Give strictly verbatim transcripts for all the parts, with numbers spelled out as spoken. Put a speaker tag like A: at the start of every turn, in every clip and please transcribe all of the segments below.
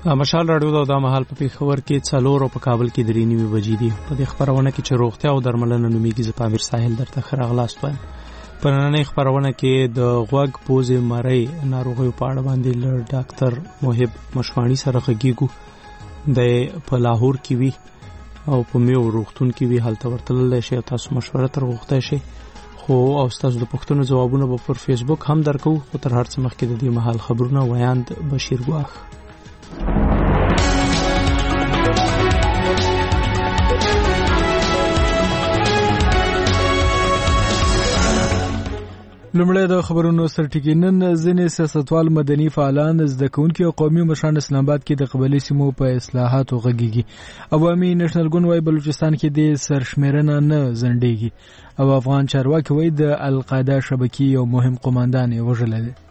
A: مشال راډیو دا د مهال په پیښور کې څلور او په کابل کې درې نیمې بجې دي. په دې خبرونه کې چې روغتیا او درملنه نومیږي زه پامیر ساحل درته ښه راغلاست وایم. په نننۍ خبرونه کې د غوږ پوزې مرۍ ناروغیو په اړه باندې له ډاکټر محب مشواڼي سره غږیږو. د په لاهور کې وي او په میو روغتون کې وي، هلته ورتللی شئ او تاسو مشوره تر غوښتی شئ. خو او ستاسو د پوښتنو ځوابونه به پر فیسبوک هم درکو. خو تر هر څه مخکې د دې مهال خبرونه ویاند بشیر ګواښ.
B: لومړی د خبرونو سرټکی. نن ځینې سیاستوال، مدني فعالان، زده کوونکي او قومي مشران اسلام آباد کې د قبایلي سیمو په اصلاحاتو غږیږي. عوامي نېشنل ګوند وايي بلوچستان کې د سرشمیرنه نه ځنډېږي او افغان چارواکي وايي د القاعده شبکې یو مهم قوماندان یې وژلی دی.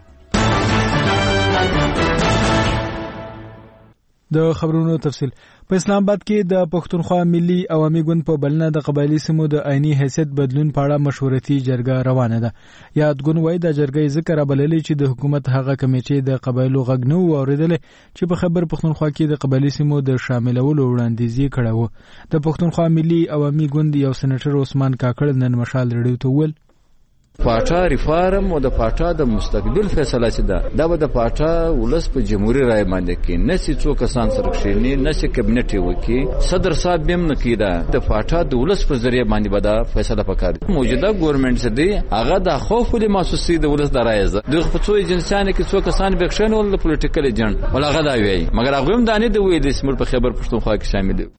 B: د خبرونو تفصیل. په اسلام آباد کې د پښتونخوا ملي عوامي ګوند په بلنه د قبایلي سیمو د عیني حیثیت بدلون په اړه مشورتي جرګه روانه ده. یاد ګوند وايي د جرګې ذکر رابللې چې د حکومت هغه کمیټې د قبایلو غږ نه و اورېدلې چې په خبر پښتونخوا کې د قبایلي سیمو د شاملولو وړاندیز یې کړی و. د پښتونخوا ملي عوامي ګوند یو سېنیټر عثمان کاکړ نن مشال رډیو ته وویل
C: پاټا ریفارم او د پاټا د مستقبل فیصله چې ده دا به د پاټا ولس په جمهوریت رای باندې کې نسی څو کسان سره کښینی نسی کابینټ وکي صدر صاحب بیم نکیدا د پاټا د ولس په ذریعہ باندې به دا فیصله وکړي. موجوده ګورنمنت چې دی هغه د خوف د محسوسي د ولس د رای ده د خپلو ایجنسیانو کې څو کسان بکښنه ول د پولیټیکل ایجنټ ولغه دا وی مګر هغه هم دانه د وی د سمر په خبر پښتونخوا کې شامل دي.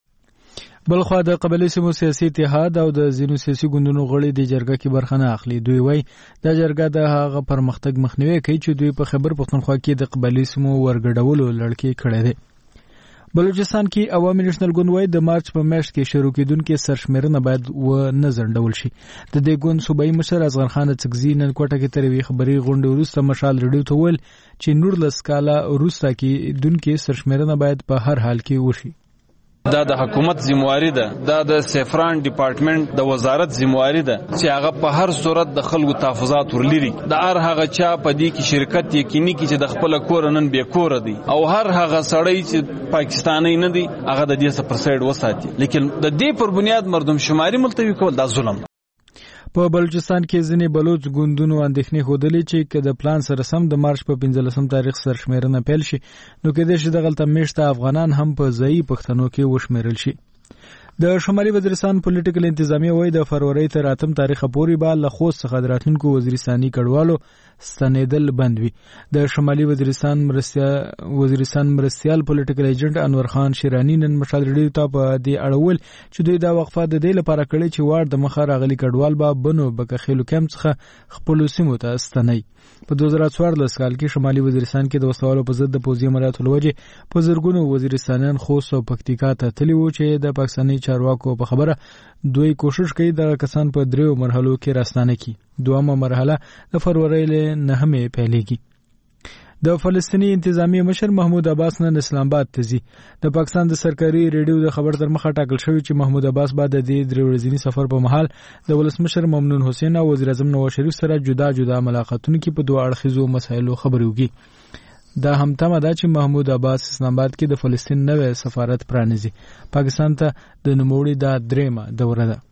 B: بلخوا د قبایلي سیمو سیاسي اتحاد او د ځینو سیاسي ګوندونو غړي د جرګه کې برخه نه اخلي. دوی وایي دا جرګه د هغه پرمختګ مخنیوي کوي چې دوی په خبر پښتونخوا کې د قبایلي سیمو ورګډولو لړکې کړې دي. بلوچستان کې عوامي نېشنل ګوند وایي د مارچ په میاشت کې شروع کېدونکې سرشمیرنه باید و نه ځنډول شي. د دې ګوند صوبایي مشر اصغر خان اڅکزي نن کوټه کې تر یوې خبري غونډې وروسته مشال رډیو ته وویل چې نورلس کاله وروسته کېدونکې سرشمیرنه باید په هر حال کې وشي.
D: دا د حکومت ذمہواری ده، دا د سیفران ډپارټمنټ د وزارت ذمہواری ده چې هغه په هر صورت د خلکو تحفظات ورلري. د هر هغه چا په دې کې شرکت یقیني کې چې د خپل کور نن به کور دی او هر هغه سړی چې پاکستاني نه دی هغه د دې سپر سایډ وساتي. لیکن د دې پر بنیاد مردم شماري ملتوي کول دا ظلم.
B: په بلوچستان کې ځینې بلوچ ګوندونو اندېښنې ښودلې چې که د پلان سره سم د مارچ په پنځلسم تاریخ سرشمیرنه پیل شي نو کېدای شي دغلته میشته افغانان هم په ځایي پښتنو کې وشمیرل شي. د شمالي وزیرستان پولیټیکل انتظامیه وایي د فروری تر اتم تاریخه پورې به له خوست څخه د راتلونکو وزیرستاني کډوالو ستنېدل بند وي. د شمالي وزیرستان مرستیال وزیرستان مرستیال پولیټیکل ایجنټ انور خان شیرانی نن مشال رډیو ته په دې اړه وویل چې دوی دا وقفه د دې لپاره کړې چې وار د مخه راغلي کډوال به بنو بکخیلو کمپ څخه خپلو سیمو ته ستنوي. په دوه زره څوارلس کال کې شمالي وزیرستان کې د وسوالو په ضد د پوځي عملیاتو له وجې په زرګونو وزیرستانیان خوست او پکتیکا ته تللي وو چې د پاکستاني چارواکو په خبره دوی کوشش کوي دغه کسان په دریو مرحلو کې راستانه کړي. دویمه مرحله د فروری له نهمې پیلېږي. د فلسطینی انتظامی مشر محمود عباس نن اسلام آباد ته ځي. د پاکستان د سرکاري ریډیو د خبر تر مخه ټاکل شوی چې محمود عباس بعد د دې درې ورځني سفر په مهال د ولسمشر ممنون حسین او وزیر اعظم نواز شریف سره جدا جدا ملاقاتونه کې په دوه اړخیزو مسایلو خبرې وکړي. دا هم تمه ده چې محمود عباس اسلام آباد کې د فلسطین نوې سفارت پرانیزي. پاکستان ته د نوموړي دا درېمه دوره ده.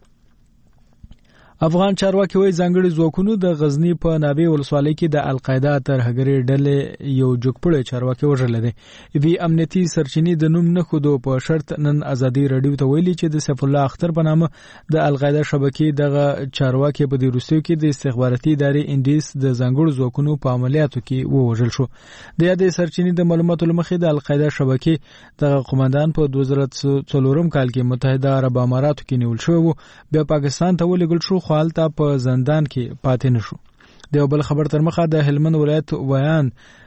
B: افغان چارواکي وایي ځانګړي ځواکونو د غزنی په نابې ولسوالۍ کې د القاعده ترهګرې ډلې یو جوګپړی چارواکي وژلی دی. وی امنیتي سرچینې د نوم نه ښودو په شرط نن ازادي رډیو ته ویلي چې د سیف الله اختر په نامه د القاعده شبکې دغه چارواکي په دې وروستیو کې د استخباراتي ادارې انډیس د ځانګړو ځواکونو په عملیاتو کې ووژل شو. د یادې سرچینې د معلوماتو له مخې د القاعده شبکې دغه قوماندان په دوه زره څلورم کال کې متحده عرب اماراتو کې نیول شوی و، بیا پاکستان ته ولېږل شو خو هلته په زندان کې پاتې نشو. د یو بل خبر تر مخه د هلمند ولایت ویان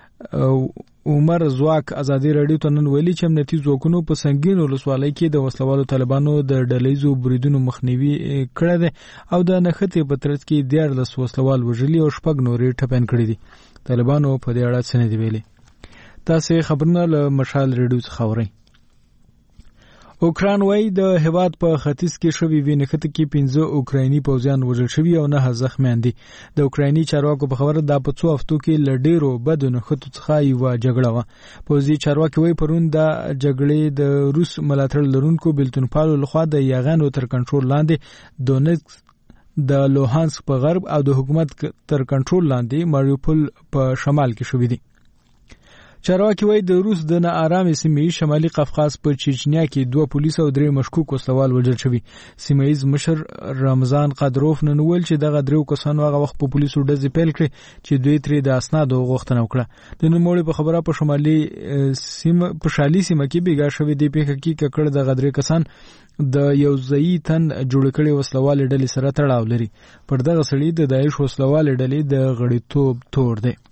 B: عمر زواک ازادي رډیو ته نن ویلي چې امنیتي ځواکونو په سنگین ولسوالۍ کې د وسلوالو طالبانو د ډلهیزو بریدونو مخنیوي کړی دی او د نښتې په ترڅ کې دیارلس وسلوال وژلي او شپږ نورې ټپیان کړي دي. طالبانو په دې اړه څه نه دي ویلي. تاسې خبرونه له مشال رډیو څخه اورئ. اوکران وای د هواد په ختیځ کې شوی وینخته کې پنځه اوکرایني پوځیان وژل شوي او نه زخمیان دي. د اوکرایني چارواکو په خبره دا په څو هفتو کې لډیرو بدو نخښتو څخه یو جګړه و. پوځي چارواکي وای پرون د جګړې د روس ملاتړ لرونکو بلتونپالو لخوا د یاغانو تر کنټرول لاندې دونیتسک د لوهانسک په غرب او د حکومت تر کنټرول لاندې ماریوپول په شمال کې شوې دي. چارواکي وای د روس د ناارامې سیمې شمالي قفقاز په چچنیا کې دوه پولیس او درې مشکوک وسوال وژل شوي. سیمایي مشر رمضان قادروف نن ویل چې دغه درې کسانو هغه وخت په پولیسو ډزې پیل کړې چې دوی ترې د اسنادو غوښتنه وکړه. د نوموړي په خبره په شمالي سیمه په شالي سیمه کې بیګا شوی دی په کې ککړ د غدرې کسان د یو ځای تن جوړ کړي وسلوال ډلې سره تړاو لري. پر دغه سړي د داعش وسلوال ډلې د غړیتوب تور دی.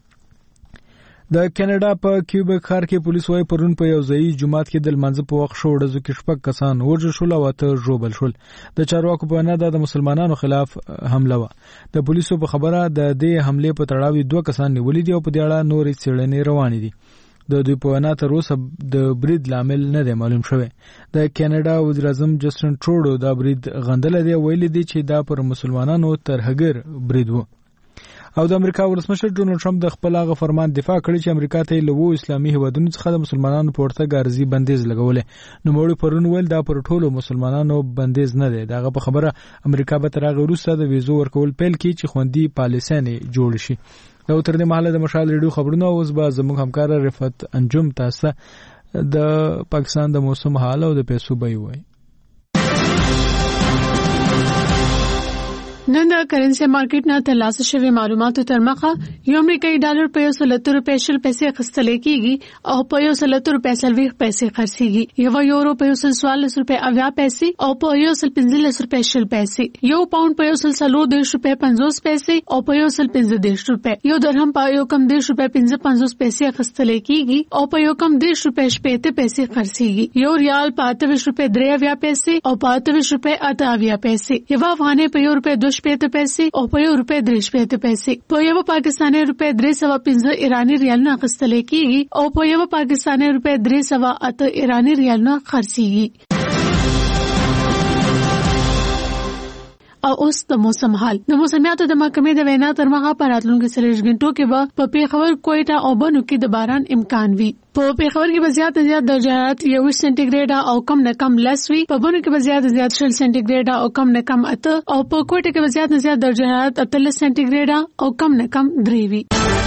B: د کینیډا په کیوبیک ښار کې پولیس وايي پرون په یو ځای جمعات کې د لمانځه په وخت شو ډزو کې شپږ کسان وژل شول او اته ژوبل شول. د چارواکو په وینا د مسلمانانو خلاف حمله و. د پولیسو په خبره د دې حمله په تړاو دوه کسان نیولې دي او په دې اړه نورې څېړنې روانې دي. د دوی په وینا تر اوسه د برید لامل نه دی معلوم شوی. د کینیډا وزیر اعظم جسټن ټروډو دا برید غندل دی، ویلي دی چې دا پر مسلمانانو ترهګر برید و. او د امریکا ولسمشر ډونالد ټرمپ د خپل هغه فرمان دفاع کړی چې امریکا ته له وو اسلامي هیوادونو څخه د مسلمانانو په ورتګ ارزي بندیز لګولې. نو موږ پرون ویل دا پر ټولو مسلمانانو بندیز نه دی. داغه په خبره امریکا به تر هغه وروسته د ویزو ورکول پیل کړي چې خوندي پالیسۍ جوړ شي. دا تر دې مهاله د مشال ریډیو خبرونه اوس به زموږ همکار رفعت انجم تاسو د پاکستان د موسم حال او د پیسو بای وای.
E: نن د کرنسي مارکیټ نه ترلاسه شوی معلوماتو تر مخه یو امریکایي ډالر په یو سل لس روپۍ شل پیسې اخیستل کېږي او په یو سل لس روپۍ څلوېښت پیسې خرڅېږي. یو یورو په یو سل څوارلس روپۍ اویا پیسې او په یو سل پنځلس روپۍ شل پیسې. یو پاونډ په یو سل څلور دېرش روپۍ پنځوس پیسې او په یو سل پنځه دېرش روپۍ. یو درهم په یو کم دېرش روپۍ پنځه پنځوس پیسې اخیستل کېږي او په یو کم دېرش روپۍ شپېته پیسې خرڅېږي. یو ریال په اته ویشت روپۍ درې اویا پیسې او په اته ویشت روپۍ اته اویا پیسې. یو افغانۍ په یو روپۍ دوه شپېته پیسې او په یو روپۍ درې شپېته پیسې. په یو پاکستاني روپۍ درې سوه پنځه ایراني ریالونه اخیستل کېږي او په یو پاکستاني روپۍ درې سوه اته ایراني ریالونه خرڅېږي. او اوس د موسم حال. د موسمیاتو د محکمې د وینا تر مخه په راتلونکو څلوېښت غنټو کې به په پیښور، کوټه او بنو کې د باران امکان وي. په پیښور کې به زیات زیات درجه حرارت یو سانتي ګریډ او کم نه کم لس وي. په بنو کې به زیات زیات شل سانتي ګریډ او کم نه کم اته او په کوټه کې به زیات زیات درجه حرارت اتلس سانتي ګریډ او کم نه کم درې وي.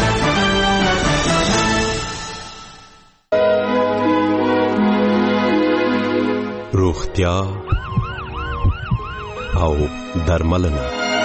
F: روغتیا او درملنه.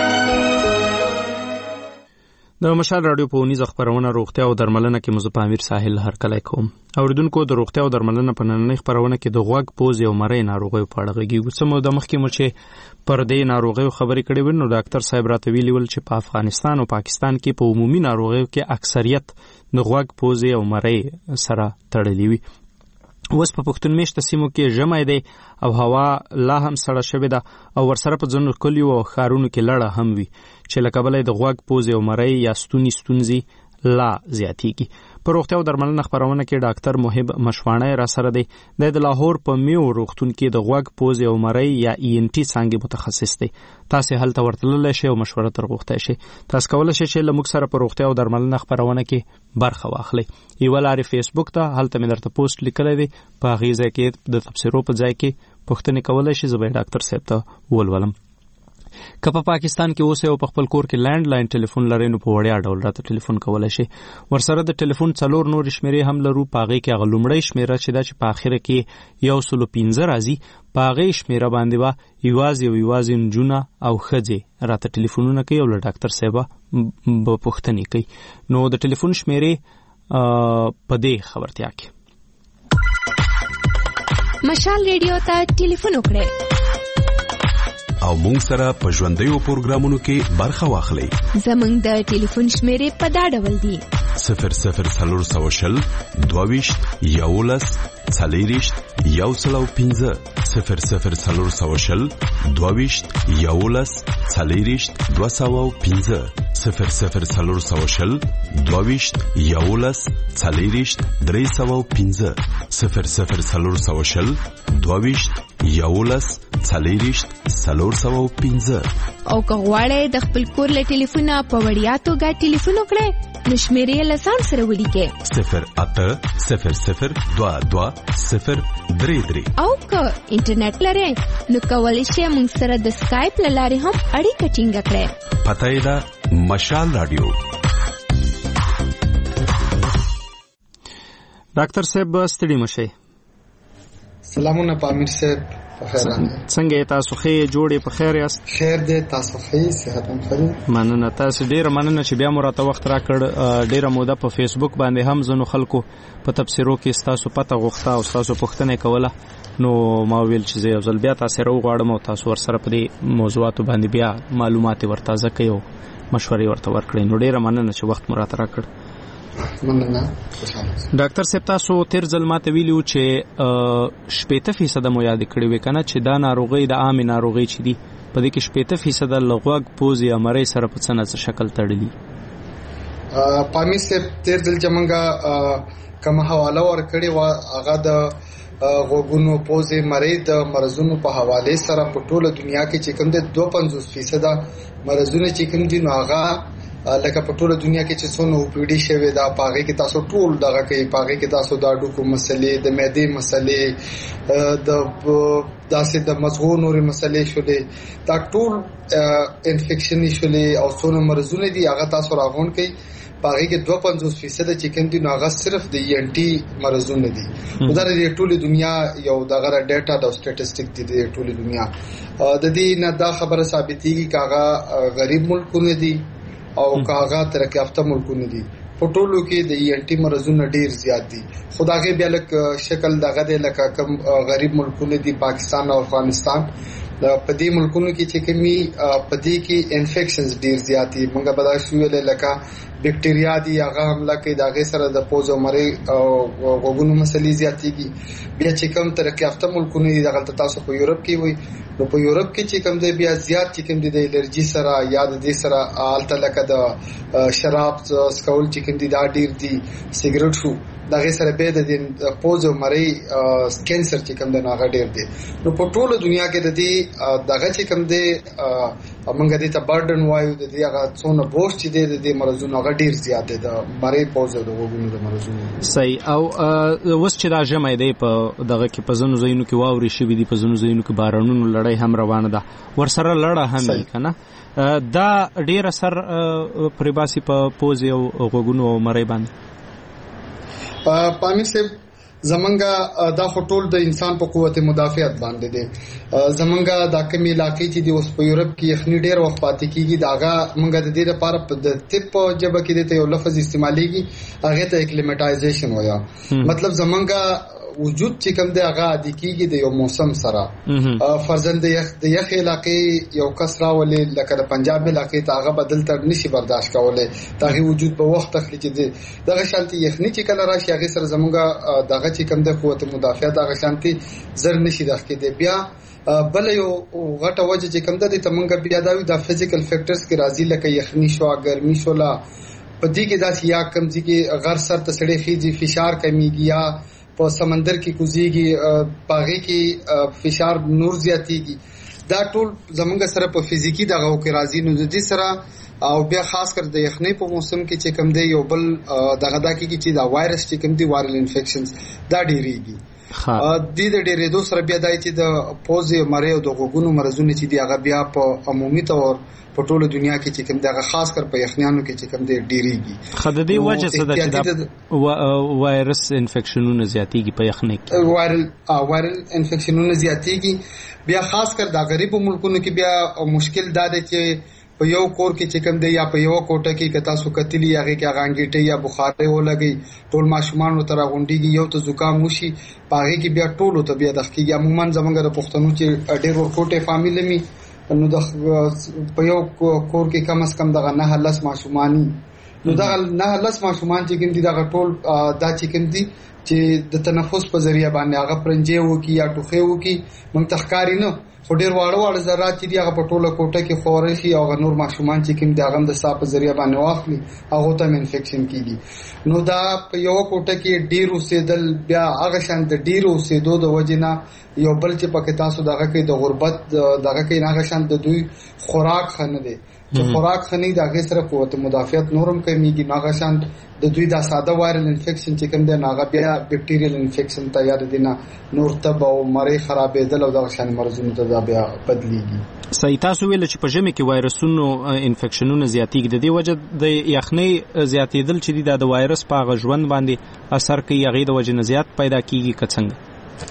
A: د مشال رادیو په اونیزه خبرونه روغتیا او درملنه کې مزه پامیر ساحل هرکلی کوم. اوریدونکو د روغتیا او درملنه په نننۍ خبرونه کې د غوږ، پوزې او مرۍ ناروغیو په اړه غږیږو. څه مو د مخکې مو چې پر دې ناروغیو خبرې کړې وې، نو ډاکټر صاحب راته ویلي ول چې په افغانستان او پاکستان کې په عمومي ناروغیو کې اکثریت د غوږ، پوزې او مرۍ سره تړلې وي. اوس په پښتون میشته سیمو کې ژمی دی او هوا لا هم سړه شوې ده او ورسره په ځینو کلیو او ښارونو کې لړه هم وي چې له کبله د غوږ، پوزې او مرۍ یا ستوني ستونزې لا زیاتېږي. په روغتیا او درملنه خبرونه کې ډاکټر محب مشواڼی را سره دی. د لاهور په میو روغتون کې د غوږ، پوزې او مرۍ یا ای ان ټي څانګې متخصص دی. تاسې هلته ورتللی شئ او مشوره تر غوښتی شئ. تاسو کولی شئ چې له موږ سره په روغتیا او درملنه خبرونه کې برخه واخلئ. یوه لارې فیسبوک ته، هلته مې درته پوسټ لیکلی دی، په هغې ځای کې د تبصرو په ځای کې پوښتنې کولی شئ. زه به ډاکټر صاحب ته ولولم. که په پاکستان کې اوسئ او په خپل کور کې لینډ لاین ټلیفون لرئ، نو په وړیا ډول راته ټلیفون کولی شئ. ورسره د ټلیفون څلور نورې شمېرې هم لرو. په هغې کې هغه لومړۍ شمېره چې ده چې په آخره کې یو سلو پنځه راځي، په هغې شمېره باندې به یوازې او یوازې نجونه او ښځې راته ټلیفونونه کوي او له ډاکټر صاحبه به پوښتنې کوي. نو د ټلیفون شمېرې په دې خبرتیا کې
G: مشال ریډیو ته ټلیفون وکړئ
F: او مونږ سره په ژوندیو پروګرامونو کې برخه واخلئ.
G: زمونږ د ټلیفون شمېرې په دا ډول دي:
F: صفر صفر څلور سوه شل دوه ویشت یولس څلېرویشت یو سل او پنځه صفر صفر څلور سوه شل دوه ویشت یولس څلېرویشت دوه سوه او پنځه صفر صفر څلور سوه شل دوه ویشت یولس څلېرویشت درې سوه پنځه صفر صفر څلور سوه شل دوه ویشت یولس څلېرویشت څلور سوه پنځه.
G: او که غواړئ د خپل کور له ټلیفونه په وړیا توګه ټلیفون وکړئ نو شمیرې له ځان سره ولیکئ
F: صفر اته صفر صفر دوه دوه صفر درې درې.
G: او که انټرنیټ لرئ نو کولی شئ موږ سره د سکایپ له لارې هم اړیکه ټینګه کړئ.
F: پته یې ده مشال راډیو.
A: ډاکټر صاحب ستړي مشئ.
H: سلامونه پامیر صاحب،
A: څنګه تاسو ښه جوړې په خیر یاست؟
H: خیر دې، تاسو ښه صحت هم ښه؟
A: مننه. تاسو ډیره مننه چې بیا مو راته وخت راکړ. ډیره موده په فیسبوک باندې هم ځنو خلکو په تبصرو کې تاسو پته غوښته او تاسو پوښتنه کوله، نو ما ویل چې زه یو ځل بیا تاسو راوغواړم او تاسو ورسره په دې موضوعاتو باندې بیا معلومات ورتازه کړئ او مشورې ورته ورکړئ. نو ډیره مننه چې وخت مو راته راکړ.
H: مننه.
A: ډاکټر صاحب تاسو تیر ځل ماته ویلو چې شپېته فیصد مو یاد کړی وې کنه چې دا ناروغي د عامه ناروغي چې دي په دې کې شپېته فیصد لغوګ پوز یا مری سره په څه نه شکل تړلي.
H: پامي صاحب تیر ځل چې موږ کوم حواله ورکړی و هغه د غوګونو پوزې مری د مرزونو په حواله سره په ټوله دنیا کې چې کوم د دوه پنځوس فیصد مرزونه چې کوم دي نو هغه لکه په ټوله دنیا کې چې څونه اوپیډي شوی دا پاغه کې تاسو ټول دغه کې پاغه کې تاسو دا ډوکو مسلې د معدې مسلې د داسې د مزغو نورې مسلې شولې دا ټول انفیکشن شولې او څونه مرزونه دي هغه تاسو راغون کوي پاغه کې دوه پنځوس فیصد چې کوم دي هغه صرف د ای ان ټي مرزونه دي. دا د ټوله دنیا یو دغه ډیټا د سټټیسټیک دي د ټوله دنیا د دې نه دا خبره ثابتېږي چې هغه غریب ملکونه دي او کاغه ترقی یافته ملکونه دي. په ټولو کې د ای ان ټي مرزونه ډیر زیات دي. خدایږي بیا لک شکل دغه د لکه کم غریب ملکونه دي پاکستان او افغانستان په دې ملکونو کې چې کمی په دې کې انفیکشنز ډیر زیات دي. موږ به دا شوې لکه بیکټریا دي هغه حمله کوي دغه سره د پوز او مری او غوګونو مسلې زیاتېږي. بیا چې کوم ترقی یافته ملکونه دي دغه تاسو په یورپ کې وي نو په یورپ کې چې کوم دی بیا زیات چې کوم دی د الرجی سره یا د دې سره الته لکه د شراب سکول چې کوم دی دا ډیر دي سیګریټ شو دغه سره به د پوز او مری کینسر چې کوم دی هغه ډیر دي. نو په ټوله دنیا کې د دې دغه چې کوم دی موږ دې ته برډن وایو د دې هغه څونه بوج چې دی د مرزونو هغه ډیر زیات دی د مری پوز او د وګونو د مرزونو.
A: صحیح. او وس چې دا جمع دی په دغه کې په ځینو ځایونو کې واوري شوي دي، په ځینو ځایونو کې بارانونو لړۍ هم روانه ده، ورسره لړه هم کنه دا ډیر اثر پرې باسي په پوز او وګونو او مری باندې.
H: پامیر صاحب زمونږه دا خټول د انسان په قوت مدافعت باندې دي. زمونږه دا کومې علاقې چې د اوس په یورپ کې یخني ډیر وخت پاتې کیږي داغه مونږ د دې لپاره په د تپ جبه کې د یو لفظ استعماليږي هغه ته اکلیمټایزیشن وایي. مطلب زمونږه وجود چې کوم دی هغه د کیږي د یو موسم سره. فرضاً د یخ د یخ علاقې یو کسره ولې لکه د پنجاب علاقې ته هغه بدل تر نشي برداشت کولای دغه وجود په وخت تخلي چې دغه شانتي یخني چې کله راشي هغه سره زمونږه دغه چې کوم د قوت مدافعت دغه شانتي زر نشي دغه دی. بیا بل یو غټه وجه چې کوم د تمنګ بیا دا د فزیکل فیکټرز کې راځي لکه یخني شو ګرمي شو لا پدې کې داس یا کم چې غر سر ته سړې خيږي فشار کمیږي یا په سمندر کې کوزيږي پاغي کې فشار نور زیاتېږي. دا ټول زمونږ سره په فزیکی دغه کې راځي. نو د دې سره او بیا خاص کر د یخنۍ په موسم کې چې کم دی یو بل دغه دا کې چې دا وایرس چې کم دی وایرل انفیکشنز دا ډیریږي. د دې د ډیرېدو سره بیا دای چې د پوز مری او د غوګونو مرزونه چې دی هغه بیا په عمومي تور په ټوله دنیا کې چې کوم دغه خاص کر په یخنیانو کې چې کوم دی ډیریږي.
A: خدای وجه څه ده چې د وایرس انفیکشنونو زیاتېږي په یخنۍ کې
H: وایرل وایرل انفیکشنونو زیاتېږي. بیا خاص کر د غریب ملکونو کې بیا مشکل دا دی چې په یو کور کې چې کوم دی یا په یو کوټه کې کتا سو کتلی هغه کې غانګیټي یا بخاري ولګي ټول ماشومان تر غونډيږي یو ته زکام وشي پاغه کې بیا ټولو ته بیا د خکې عموما زمونږ د پښتنو چې ډېر ورکوټه فامیل می نو د په یو کور کې کم از کم دغه نه لس ماشومانی نو دا نه لس ماشومان چې کوم دي دا ټول دا چې کوم دي چې د تنفس په ذریعہ باندې هغه پرنجي وکي یا ټوخي وکي موږ تخکاری نه خو ډیر واړه واړه ذرات چې دی هغه په ټوله کوټه کې خوري شي او نور ماشومان چې کوم دی هغه د صاف په ذریعہ باندې واخلي هغه ته انفیکشن کیږي نو دا په یو کوټه کې ډیر اوسېدل بیا هغه شان د ډیر اوسېدو د وجنه یو بل چې پکې تاسو دغه کې د غربت دغه کې هغه شان د دوی خوراک خنه دي چې خوراک خني دغه سره قوت مدافعت نورم کمیږي هغه شان د دوی دا ساده وایرل انفیکشن چې کوم دی هغه بیا بیکټیریل انفیکشن تیار دي نه نور تب او مری خرابېدل او دغه شان مرزونه ته بیا بدلیږي
A: صحیح تاسو ویل چې په ژمي کې وایرسونو انفیکشنونه زیاتېږي د دې وجه د یخنۍ زیاتېدل چې د وایرس په غژوند باندې اثر کوي هغه د وجه نه زیات پیدا کیږي که څنګه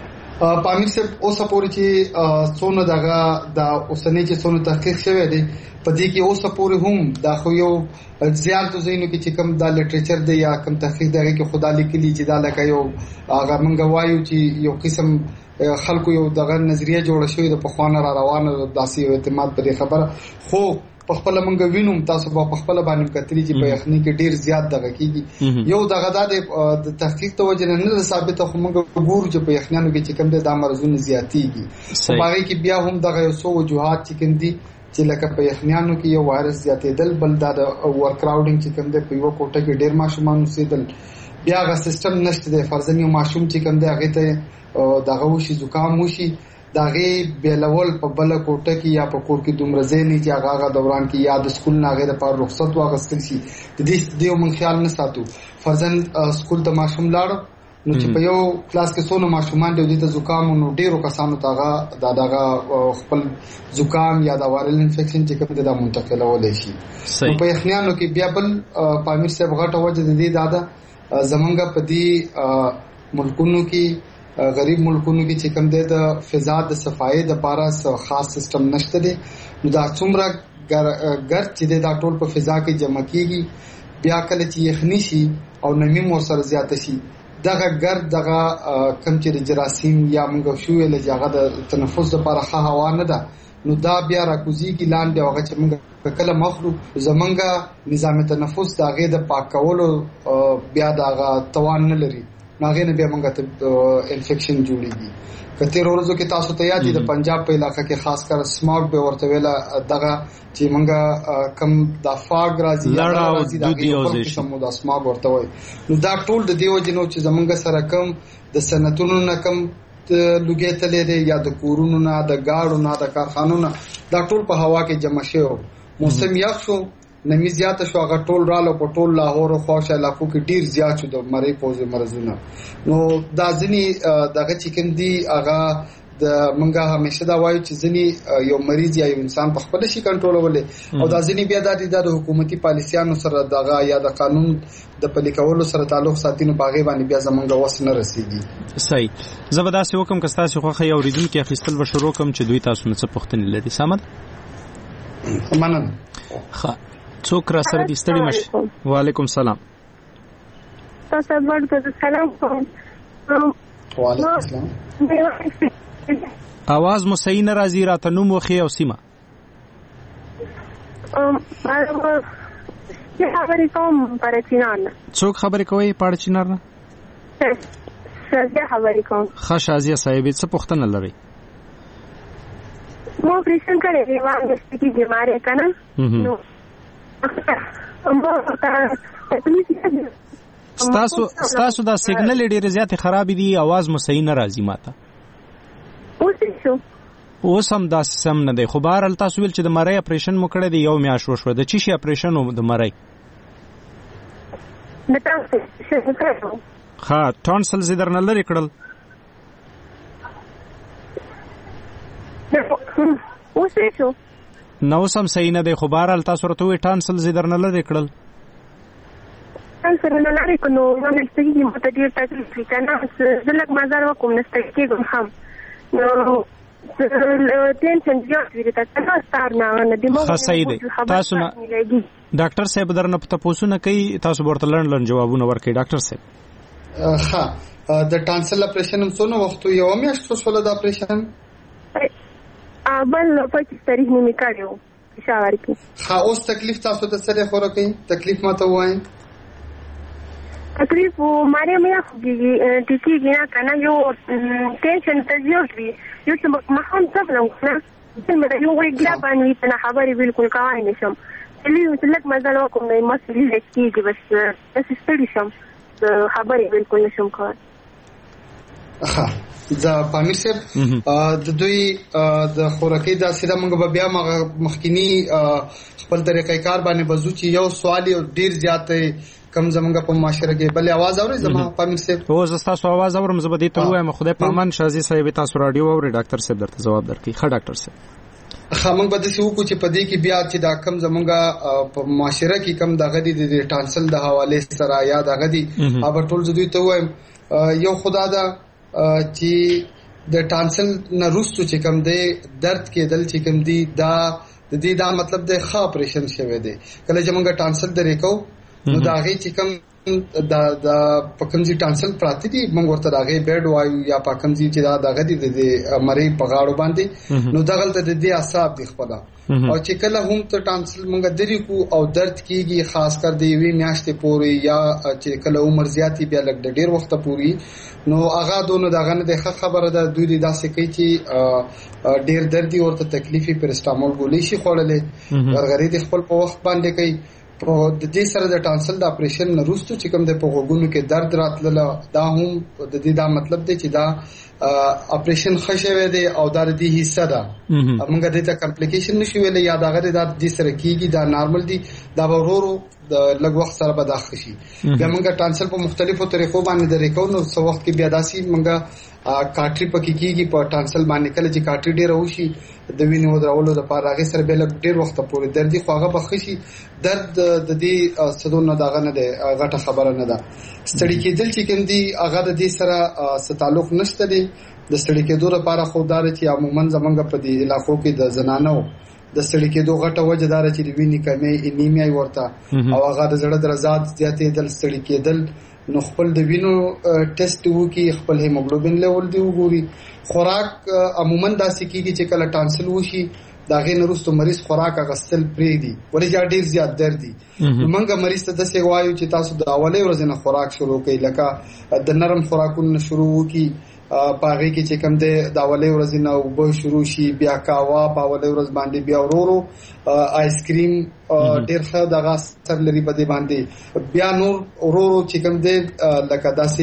H: پامیر سے اوسه پورې چې څونه دغه د اوسنۍ چې څونه تحقیق شوی دی په دې کې اوسه پورې هم دا خو یو زیات زینو کې چې کوم د لټریچر دی یا کوم تحقیق دی کې خدا لیکلي چې دا لکه یو هغه منګ وایو چې یو قسم خلکو یو دغه نظریه جوړه شوې د پخوانه را روانه داسې اعتماد پر خبره خو په خپل منګ وینم تاسو په خپل باندې کتري چې په یخني کې ډیر زیات دغه کیږي یو دغه د تحقیق ته وجه نه ثابت خو موږ ګورو چې په یخنانو کې چې کوم د مرزونه زیاتېږي په هغه کې بیا هم دغه یو څو وجوهات چې کوم دي چې لکه په یخنانو کې یو وایرس زیاتېدل بل دا د ور کراوډینګ چې کوم دی په یو کوټه کې ډیر ماشومان اوسېدل بیا هغه سیستم نشته دی فرضاً یو ماشوم چې کوم دی هغه ته دغه وشي زکام وشي داغه بیلول په بل کوټه کې یا په کور کې دومره ځای نه چې هغه دوران کې یا د سکول نه غیر پر رخصت واغستل شي د دې دیو من خیال نه ساتو فرضاً سکول ته ماشوم لاړ نو چې په یو کلاس کې څونه ماشومان دی د زکام نو ډیرو کسانو ته دا دغه خپل زکام یا د وایرل انفیکشن چې کوم دا منتقل ولې شي په یخنیانو کې بیا بل پامیر صاحب غټه وجه د دې دادا زمونږ په دې ملکونو کې غریب ملکونو کې چې کوم دی د فضا د صفایي د لپاره خاص سیستم نشته دی نو دا څومره ګرد چې دا ټول په فضا کې جمع کیږي بیا کله چې یخني شي او نمی مو سره زیات شي دغه ګرد دغه کم چې جراثیم یا موږ شو ویل چې هغه د تنفس لپاره ښه هوا نه ده نو دا بیا راکوزي کې لاندې هغه چې موږ کله مخلو زمونږ نظام تنفس دا غي د پاکولو بیا دغه توان نه لري ناغه نه بیا موږ ته انفیکشن جوړیږي کته ورځو کې تاسو ته یاد دي د پنجاب په علاقې کې خاص کر سماګ به ورته ویلا دغه چې موږ کم د فاګ راځي
A: لړا او د دیوځي
H: سمو د سماګ ورته وای نو دا ټول د دیو جنو چې زمونږ سره کم د سنتونو نه کم لګې تلې دي یا د کورونو نه د گاړو نه د کارخانو نه دا ټول په هوا کې جمع شوی موسم یخ شو نمی زیات شو هغه ټول رالو په ټول لاهور او خوش علاقو کې ډیر زیات شو د مری پوزې مرزونه نو دا ځنی دغه چې کوم دی هغه د منګه همیشه دا وایو چې ځنی یو مریض یا یو انسان په خپل شي کنټرولولې او دا ځنی بیا د حکومتي پالیسیانو سره دغه یا د قانون د پلي کولو سره تعلق ساتینو باغې باندې بیا زمونږ وس نه رسیږي
A: صحیح زبردست حکم کستا چې خوخه یو ریدون کې اخیستل و شروع کوم چې دوی تاسو نه څه پوښتنې لري سمد
H: مننه
A: ښه څوک را سره دي ستړي مشه وعلیکم السلام
I: تاسو ورته سلام کوم
H: وعلیکم السلام
A: आवाज مو صحیح نه راځي راته نو مخې او سیمه
I: ام هغه خبرې کوم پر چینار نه
A: څوک خبرې کوي پر چینار نه
I: څه خبرې کوم
A: ښه شازیه صاحب څه پوښتنه لري
I: مو پرېشن کړې دی وانه چې بیمار کنه نو
A: ستاسو ستاسو دا سیګنل ډیر زیات خراب دي आवाज مو صحیح نه راځي ماته
I: اوس
A: اوس هم دا سم نه دی خو بهر تاسو ویل چې د مری اپریشن مو کړی دی یو میاشت وشو د چی شي اپریشن د مری
I: د تاسو څه کړو
A: ها ټونسل زی درنه لري کړل
I: اوس څه
A: نو سم صحیح نه دی خو بهر تاسو ورته وی ټونسل زی درنه لري کړل
I: ټونسل نه لري کو نو نو مستګي مته ډیر تکلیف وکړه زلک مزار وکوم نستګي کوم هم نو ټینشن زیات ویری تاسو ستار نه نه دی مو
A: تاسو نه ډاکټر صاحب درنه تاسو نه کوي تاسو ورته لړن لړن جوابونه ورکړي ډاکټر صاحب
H: ها د ټانسل اپریشن هم څونه وخت یو میاشت وسول د اپریشن
I: بل پچیس تاریخ نیمه کړو فشار کې.
H: ها اوس تکلیف تاسو د سره خورا کوي تکلیف ماته وایي
I: تکلیف ماره مې خوږي ټیکي نه کنه یو ټینشن ته زیات وي یو څه مخام څه نه چې مې یو وی ګلا باندې نه خبرې بالکل کوي نشم لې لکه مزه کوم نه مسلې کېږي بس تاسو ستړي شم خبرې بالکل نشم کوي.
H: ها د پامیر صاحب د دوی د خوراکي د سیده موږ بیا مخکینی خپل طریقې کار باندې بزو چې یو سوال ډیر زیات کم زمونږ په معاشره کې بل आवाज اوري زما پامیر صاحب
A: او زستا سو आवाज اورم زبدي ته وایم خدای پامان شازي صاحب تاسو رادیو او ډاکټر صاحب درته جواب درکړي. ښه ډاکټر صاحب
H: خامنګ بده سو کو چې پدې کې بیا چې دا کم زمونږ په معاشره کې کم دغه دي د ټانسل د حواله سره یا دغه دي اوبه ټول زدوی ته وایم یو خدا دا چې د ټانسل نه روستو چې کم دی درد کې دل چې کم دی دا د دې دا مطلب د ښه اپریشن شوه دی کله چې موږ ټانسل درې کو نو دا غي چې کم دا د پکمزي ټانسل پراتی دي موږ ورته دا غي بیډ وایو یا پکمزي چې دا دغه دي د مری په غاړو باندې نو دغه ته د دې اعصاب دي خپل او چې کله هم ته ټانسل موږ درې کو او درد کیږي خاص کر دی وی میاشتې پوري یا چې کله عمر زیاتی بیا لګ ډیر وخت پوري نو هغه دونو دغه نه د خبره ده دوی داسې کوي چې ډیر دردي ورته تکلیفي پرستامول ګولې شي خوړلې غرغري د خپل په وخت باندې کوي په د دې سره د ټانسل د اپریشن نه وروسته چې کوم د پوغونو کې درد راتله دا هم د دې دا مطلب دی چې دا اپریشن خښوي دی او دا د دې حصہ ده موږ د دې کمپلیکیشن نشو ویلې یا دا غره د دې سره کیږي دا نارمل دی دا ورورو د لږ وخت سره به داخل شي بیا موږ ټانسل په مختلفو طریقو باندې د ریکو نو څو وخت کې بیا داسي موږ کاټری پکې کیږي په ټانسل باندې کله چې کاټری ډیر وشي د وینې ودرولو لپاره هغه سره به لږ ډیر وخت پورې دردي خو هغه بخښي درد د دې صدونه دغه نه ده غټه خبره نه ده ستړي کېدل چې کوم دي هغه د دې سره ستالوق نشته دي د ستړي کېدو لپاره خوددار چې عموما زمونږ په دې علاقو کې د زنانو د ستړي کېدو غټه وجه دار چې د وینې کمې انیمیا ورته او هغه د زړه درزات زیاتې د ستړي کېدل نو خپل د وینو ټیسټ وکي خپل هیموګلوبین لیول دی وګوري خوراک عموما داسې کیږي چې کله ټانسل وشي دا غي نورستو مریض خوراک غستل پری دی ولې ډیر زیات درد دي منګه مریض ته د سی وایو چې تاسو د اولې ورځې نه خوراک شروع کړئ لکه د نرم خوراکونو شروع وکي پاغي کې چې کوم د اولې ورځې نه وبو شروع شي بیا کاوا په اولې ورځ باندې بیا ورورو آیس کریم ډیر ښه دغه سر لري په دې باندې بیا نور ورورو چې کوم د لکه داسې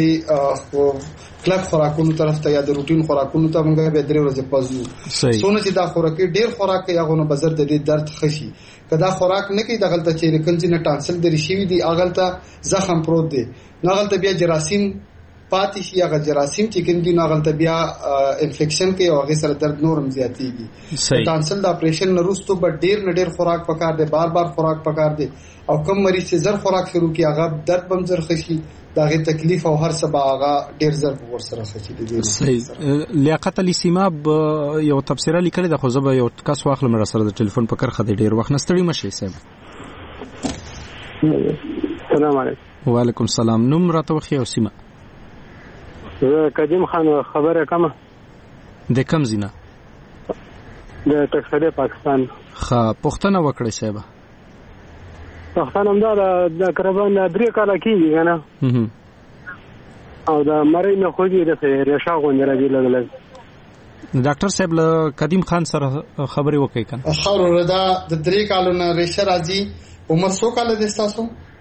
H: کلک خوراکونو طرف ته یا د روټین خوراکونو ته موږ به درې ورځې پزو سونه چې دا خوراک ډیر خوراک یا غو نه بازار د دې درد خشي کدا خوراک نه کوي دغه ته چې کلځي نه ټانسل درې شي دي اغلته زخم پروت دي نو اغلته بیا جراثیم پاتې شي هغه جراثیم چې کوم دي نو اغلته بیا انفیکشن کوي او هغه سره درد نورم زیاتېږي ټانسل د اپریشن نه وروسته به ډیر نه ډیر خوراک پکار دی بار بار خوراک پکار دی او کم مریض چې زر خوراک شروع کی هغه درد بم زر خشي داغه تکلیف او هر سبا هغه ډیر زر ورسره خشي دي
A: لیاقت علي سیماب یو تفسیر لیکل د خو زبه یو کس واخل مر سره د ټلیفون په کرخه ډیر وخت نستړي مشي صاحب
J: السلام علیکم
A: وعلیکم السلام نوم راته وخی او سیمه
J: قدیم خان خبره کومه
A: د کم زینا
J: د تکسره پاکستان
A: خا پښتنه وکړی صاحب
J: پښتنه هم دا د قربان درې کاله کېږي کنه او دا مری نه خوږي د ریشا غونډه راځي لګل
A: ډاکټر صاحب له قدیم خان سره خبرې وکړي کنه
H: خبر دا د درې کالو نه ریشا راځي عمر څو کال دي تاسو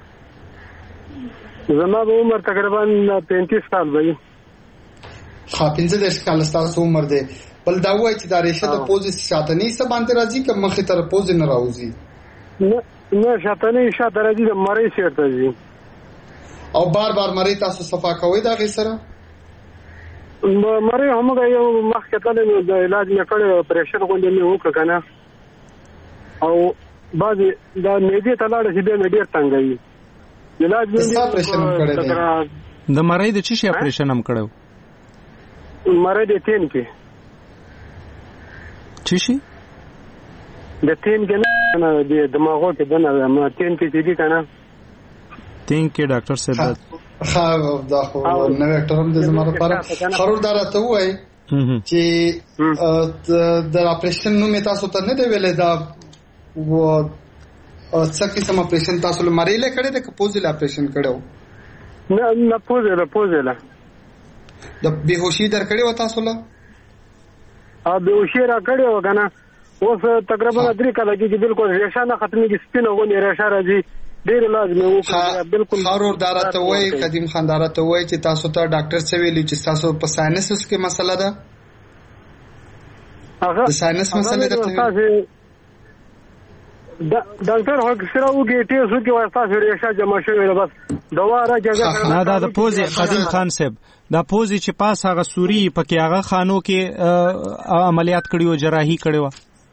J: زما به عمر تقریبا پینتیس سال وي
H: خا پنځه دیرش کال تاسو عمر دی بل دا وایي چې دا ریشه د پوزې شاتنې سره باندې راځي که مخې تر پوزې نه راوځي
J: نه نه شاتنې شاته راځي د مری سره راځي
H: او بار بار مری تاسو صفا کوئ دا غي سره
J: مری همغه یو مخکې تل د علاج نه کړو پرېشر غونډې نه وکړ کنه او بعضی دا میډیا تلاړ شي د میډیا څنګه علاج
H: نه اپریشن کړی
A: د مری د چی شي اپریشن هم کړو
J: مری د تین کې
A: چی شي
J: د تین کې نه د دماغو کې دنه ما تین کې دي کنه
A: تین کې ډاکټر صاحب
H: خا دا خو نو ډاکټر هم د زموږ لپاره خبردار ته وای چې د اپریشن نو می تاسو ته نه دی ویلې دا و څه قسم اپریشن تاسو له مریله کړی د پوزل اپریشن کړو؟
J: نه نه پوزل پوزل
H: د بیهوشي در کړی و تاسو له؟
J: ا بیهوشي را کړی و کنه اوس تقریبا درې کاله کې بالکل ریشه نه ختمي کې سپینه ونی ریشه راځي ډېر لازم وو بالکل
H: خارور دارته وای قدیم خان دارته وای چې تاسو ته ډاکټر څه ویلي چې تاسو په ساينس کې مسله ده؟
J: هغه
H: ساينس مسله ده
J: ډاکټر هغه سره وګی ټیسټ وکي واسطه ریشه جمع شوی بس دوا راځي.
A: نه دا د پوزي قدیم خان صاحب دا پوزي چې پاس هغه سوري پکې هغه خانو کې عملیات کړیو جراحي کړیو؟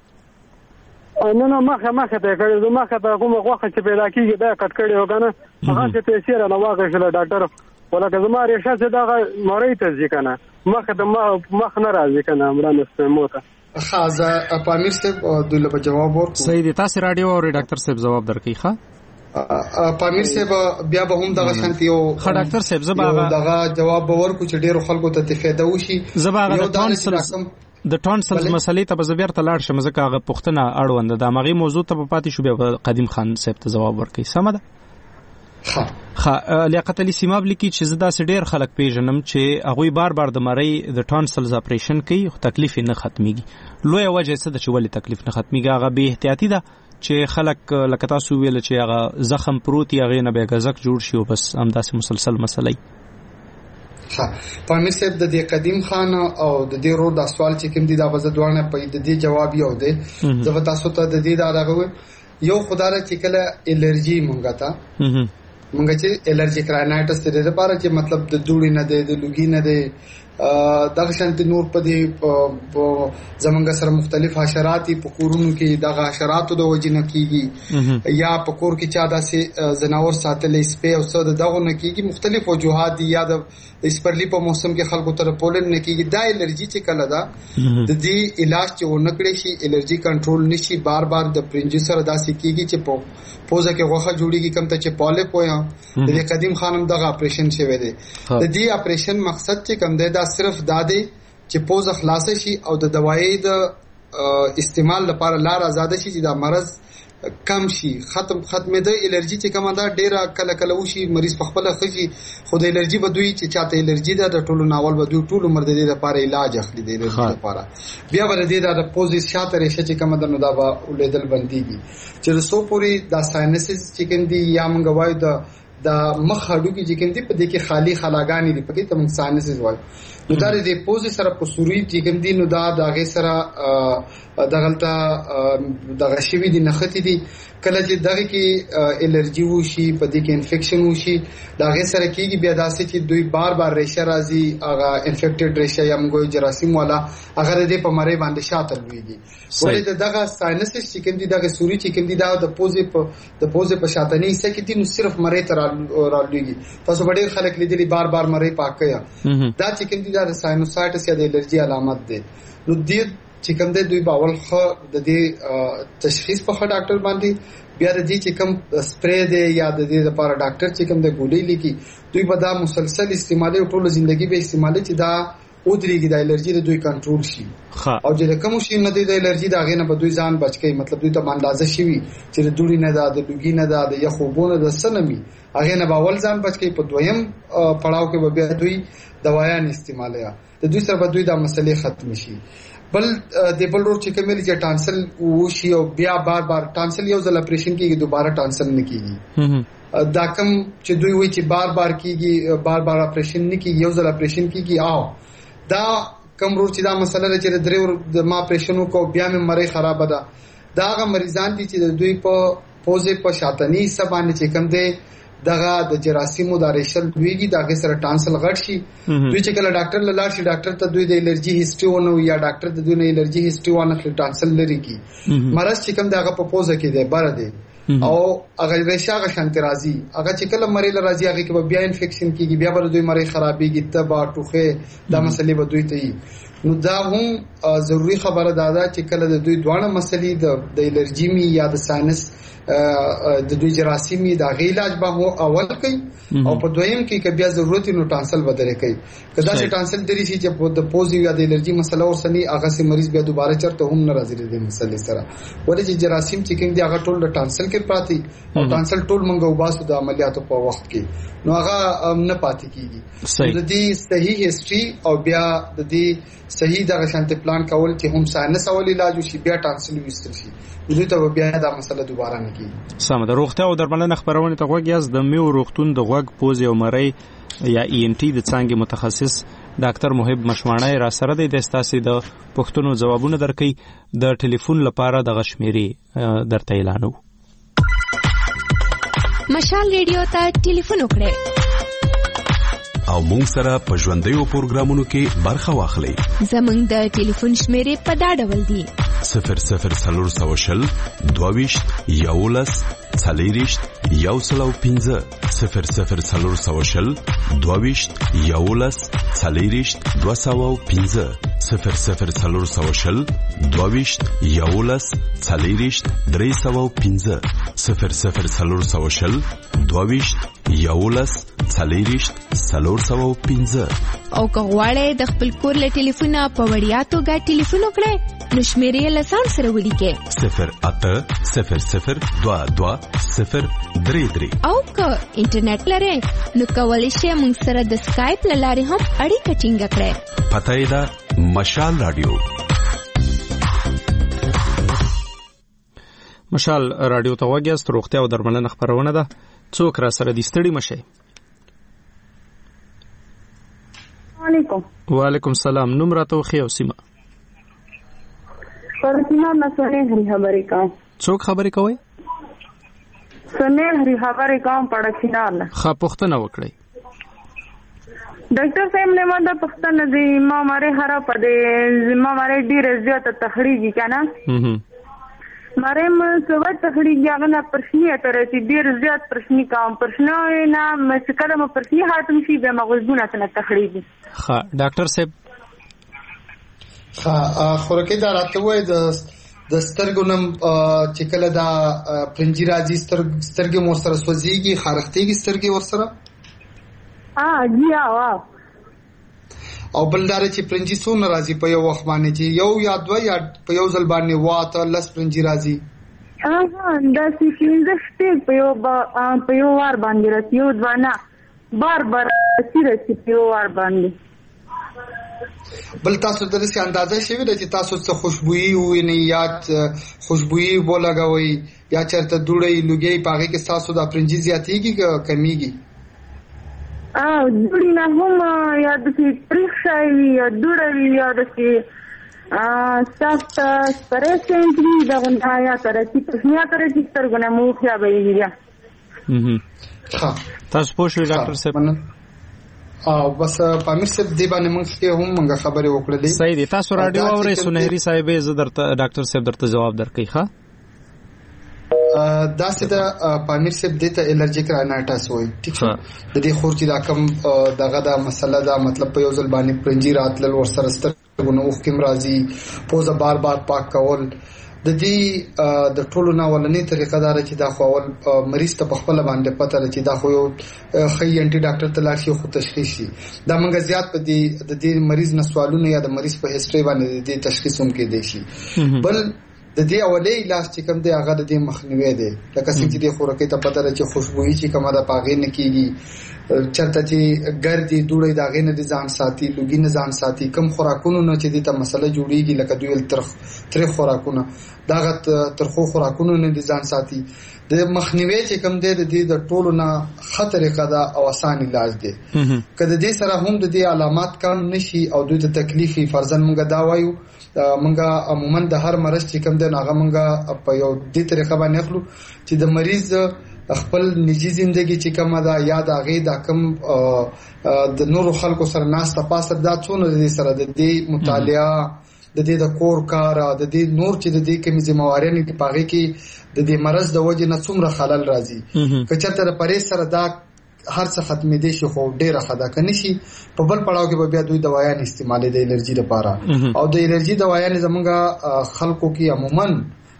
J: نه نه مخه مخه ته کړی زه مخه ته کومه غوخه چې پیدا کیږي دا کټ کړی وګنه هغه چې پیسې را نواغه شل ډاکټر ولکه زما ریشه چې دا مړی ته ځکه مخه ته مخ نه راځي کنه امران سموته.
H: خازه پامیر صاحب دله په جواب ورکړ.
A: صحیح دي تاسو رادیو او ډاکټر صاحب جواب درکې ښه
H: پامیر صاحب بیا به هم دغه شانتیو
A: ښه ډاکټر صاحب زباغه
H: دغه جواب ورکړو چې ډیرو خلکو ته تفیده وشي.
A: زباغه د ټونسلز د ټونسلز مسلې ته به بیا تلاړ شم ځکه هغه پښتنه اړوند د مغي موضوع ته په پاتې شو بیا قدیم خان صاحب ته جواب ورکړي. سم ده؟
H: ها
A: ها لیاقت علی سیماب لیکي چې زدا سه ډیر خلک پیژنم چې هغه بار بار د مری د ټونسلز اپریشن کوي خو تکلیف نه ختميږي. لوی وجه څه د چولې تکلیف نه ختميږي هغه به احتیاطي ده چې خلک لکه تاسو ویل چې هغه زخم پروت یا غینه به غزک جوړ شي او بس همداسې مسلسل مسلې.
H: ها پامیر صاحب د دې قدیم خان او د دې رو د سوال چې کوم دي دا وزه دوانه په دې جواب یو دی. زه تاسو ته د دې دا راغوي یو خدای چې کله الرجی مونږه تا مونږ چې الرجیک رایټس د دې لپاره چې مطلب د دوړې نه دی د لوګي نه دی دغه شانت نور په دې زمونږ سره مختلف حشرات په کورونو کې دغه حشراتو د وجنه کیږي یا په کور کې چا داسې زناور ساتلې سپې او څه دغه نه کیږي مختلف وجوهات دي یا د اسپرلی په موسم کې خلکو ته پولن نه کیږي دا الرجی چې کله دا د دې علاج چې ونکړي شي الرجی کنټرول نشي بار بار د پرنجي سره داسې کیږي چې په پوزه کې غوخه جوړیږي کم ته چې پاله پویا د دې قدیم خانم دغه اپریشن شوی دی. د دې اپریشن مقصد چې کم دی دا صرف دادې چې پوزه خلاص شي او د دوايي د استعمال لپاره لار آزاد شي چې دا مرض کم شي ختم ختمه د الرجی چې کومه دا ډیره کله کله وشي مریض په خپل خشي خو د الرجی بدوي چې چاته الرجی ده د ټولو ناول بدوي ټول عمر د دې لپاره علاج اخلي د الرجی لپاره بیا ور دې د پوزیشن شاته ریشه چې کومه د نو دا ولیدل بنديږي چې سو پوری د ساينسز چې کوم دي یا موږ وایو د د مخ هډو کې چې کوم دي په دې کې خالی خلاګانی دي په کې تم ساينسز وایو نو دا د پوزي سره په سوري چې کوم دي نو دا دغه سره دغلطه دغه شوی دي نختی دي کله چې دغه کې الرجی وشي په دې کې انفیکشن وشي دغه سره کېږي بیا داسې چې دوی بار بار ریشه راځي هغه انفیکټډ ریشه یا موږ جراثیم والا هغه دې په مری باندې شاته لويږي ولې دغه ساينسز چې کوم دي دغه سوري چې کوم دي دا د پوزي په د پوزي په شاته نه سکه دي نو صرف مری تر راځي تاسو ډېر خلک لیدلي بار بار مری پاکیا دا چې کوم دي دا ساینوسایټس یا د الرجی علامت دي نو دې چې کوم د دوی باول خو د دې تشخیص په خه ډاکټر باندې بیا د دې چې کوم سپری دی یا د دې لپاره ډاکټر چې کوم د ګولۍ لیکي دوی به دا مسلسل استعمالي او ټول ژوندۍ به استعمالي چې دا او درېږي د الرجی د دوی کنټرول شي او چې کوم شي نه دی د الرجی دا غینه په دوی ځان بچ کی مطلب دوی ته اندازه شي چې د دوړي نه دا د لوګي نه دا د یخوبونه د سنمي هغه نه باول ځان بچ کی په دویم پړاو کې به دوی دوايان استعمالیا د دوی سره به دوی دا مسلې ختم شي بل د بل ور چې کومل چې ټانسل وشي او بیا بار بار ټانسل یو ځل اپریشن کیږي دوباره ټانسل نه کیږي دا کوم چې دوی وایي چې بار بار کیږي بار بار اپریشن نه کیږي یو ځل اپریشن کیږي او دا کوم ور چې دا مسله چې د درې د ما اپریشنو کو بیا مې مری خراب ده دا هغه مریضان دي چې دوی په پوزه په شاتنی سبانه چې کوم دي دغه د جراثیمو د ریشل دویږي دغه سره ټانسل غټ شي دوی چې کله ډاکټر لاله شي ډاکټر ته دوی د الرجی هیستوري ونه یا ډاکټر د دوی نه الرجی هیستوري ونه خل ټانسل لري کی مرز چې کوم دغه په پوزه کې دی بار دی او هغه ریشاغه شانت راځي هغه چې کله مریض راځي هغه کې بیا انفیکشن کیږي بیا بر دوی مری خرابېږي تبا ټوخه دا مسلې به دوی ته نو دا هم ضروری خبره ده چې کله د دوی دوه مسلې د الرجی می یا د ساينس د دوی جراثیمي د علاج به اول کوي او په دویم کې که بیا ضرورت نو ټانسل بدره کوي کدا چې ټانسل دري شي چې د پوزي یا د الرجی مسله ورسني هغه سي مریض بیا دوباره چرته هم ناراضي دي مسلې سره ولې چې جراثیم چې کوم دي هغه ټول د ټانسل کې پاتې او ټانسل ټول منګو باسو د عملیاتو په وخت کې نو هغه نه پاتې کیږي د دې صحیح هیستوري او بیا د دې صحیح د غشانت پلان کول چې هم ساينس او علاج شي بیا ټانسل وستل شي دوی ته بیا دا مسله دوباره نه کیږي
A: سم د روغتیا او درملنه خبرونه ته غوږیاز د میو روغتون د غوږ پوزې او مری یا ای ان ټي د څنګه متخصص ډاکټر محب مشمانه را سره د استاسي د پښتنو جوابونه درکې د ټلیفون لپاره د غشمیري درته اعلانو
G: مشال ریډیو ته ټلیفون وکړئ
F: او مونږ سره په ژوندیو پروګرامونو کې برخه واخلئ
G: زمونږ د ټلیفون شمیرې په دا ډول دي
F: صفر صفر څلور سوه شل دوهویشت یولس څلېرویشت یو سل او پنځه صفر صفر څلور سوه شل دوهویشت یولس څلېرویشت دوه سوه او پنځه صفر صفر څلور سوه شل دوهویشت یولس څلېرویشت درې سوه او پنځه صفر صفر څلور سوه شل دوهویشت یولس څلېرویشت څلور سوه او پنځه
G: او که غواړئ د خپل کور له ټلیفونه په وړیا توګه ټلیفون وکړئ نو شمیرې له ځان سره ولیکئ
F: صفر اته صفر صفر دوه دوه صفر درې درې
G: او که انټرنیټ لرئ نو کولی شئ موږ سره د سکایپ له لارې هم اړیکه ټینګه کړئ
F: پته یې ده مشال رادیو
A: مشال رادیو ته وګیاست روغتیا او درملنه خبرونه ده څوک را سره دي ستړي مشه
K: وعلیکم
A: وعلیکم السلام نوم راته خو او سیمه
K: پرتینا مسونه هری خبرې کوم
A: څوک خبرې کوي
K: سنه هری خبرې کوم پړکینال
A: خا پښتنه وکړي
K: ډاکټر صاحب نے ماده پښتنه دی ما ماره هر په دې ما ماره ډیر زیاته تخریجی کنه
A: هم
K: ماره م سوت تخریجی هغه نه پرشنی تر چې ډیر زیات پرشنی کوم پرشنه نه مې کله م پرشنی حاتم شي به مغزونه څنګه تخریجی
A: ها ډاکټر صاحب
H: ها خورکه دا راته وای د د سترګو نم چې کله دا پرنجي راځي سترګې مو سره سوځيږي خارختيږي سترګې ور سره
K: اه جی اه
H: او بلدار چې پرنجي څونه راځي په یو وخت باندې چې یو یا دوه یا په یو ځل باندې واته لس پرنجي راځي
K: اه دا چې څنګه شته په یو په یو وار باندې راځي یو ځوانه بار بار چې راځي په یو وار باندې
H: بل تاسو درسي اندازه شوی د چې تاسو څه خوشبوئی ویني یا خوشبوئی بولګوي یا چرته دوړې لګي پاګه کې تاسو د پرنجي زیاتېږي که کمیږي
K: اه دوړې نه هم یا د پرښای یا دوړې یا د ا سخت پرېسنټي دغه یا تر چې پښنیا تر چې سترګونه مو خیا به یا
H: ها
A: تاسو پوښتنه ډاکټر صاحب
H: او بس پامیر صاحب دی باندې موږ کې هم موږ خبرې وکړلې
A: صحیح دي تاسو رادیو اورئ سنهری صاحب زه درته ډاکټر صاحب درته جواب درکې ښه
H: دا څه د پامیر صاحب د ته الرجیک رانایټس وای ٹھیک ده د دې خور چې دا کم دغه دا مسله دا مطلب په یو ځل باندې پرنجي راتلل ور سره سترګونه اوخ کم راځي پوزه بار بار پاک کول د دې د ټولو ناولنې طریقه دار چې دا خو مریض ته په خپل باندې پته لري چې دا خو یو خی انټي ډاکټر ته لاړ شي خو تشخیص شي دا موږ زیات په دې د دې مریض نه سوالونه یا د مریض په هیستوري باندې د تشخیص هم کې دي شي بل د دې اولې علاج چې کوم دی هغه د دې مخنیوي دی لکه څنګه چې د خوراکي ته پته لري چې خوشبوئی چې کومه د پاغې نه کیږي چرته چې ګردي دوړې داغې نه دي ځان ساتي لوګي نه ځان ساتي کم خوراکونو نه چې د ته مسله جوړیږي لکه دوی ترخ ترخ خوراکونه داغه ترخو خوراکونو نه دي ځان ساتي د مخنیوي چې کوم دی د دې د ټولو نه خطر قدا او آسان علاج دی کله دې سره هم د دې علامات کم نشي او دوی ته تکلیفي فرضاً موږ دا وایو موږ عموما د هر مرض چې کوم دی هغه موږ په یو دې طریقه باندې خلو چې د مریض خپل نجی ژوندۍ چې کومه دا یاد اغه دا کم د نورو خلکو سره ناس ته پاسه دا څونه د سره د دې مطالعه د دې د کور کار د دې نور چې د دې کومې ذمہواري نه پاږي کې د دې مرض د وجه نه څومره خلل راځي که چېرته د پرې سره دا هر څه ختمې دي شي خو ډیره خدا کني شي په بل پړاو کې به بیا دوی دوايان استعمالي د الرجی لپاره او د الرجی دوايان زمونږه خلکو کې عموما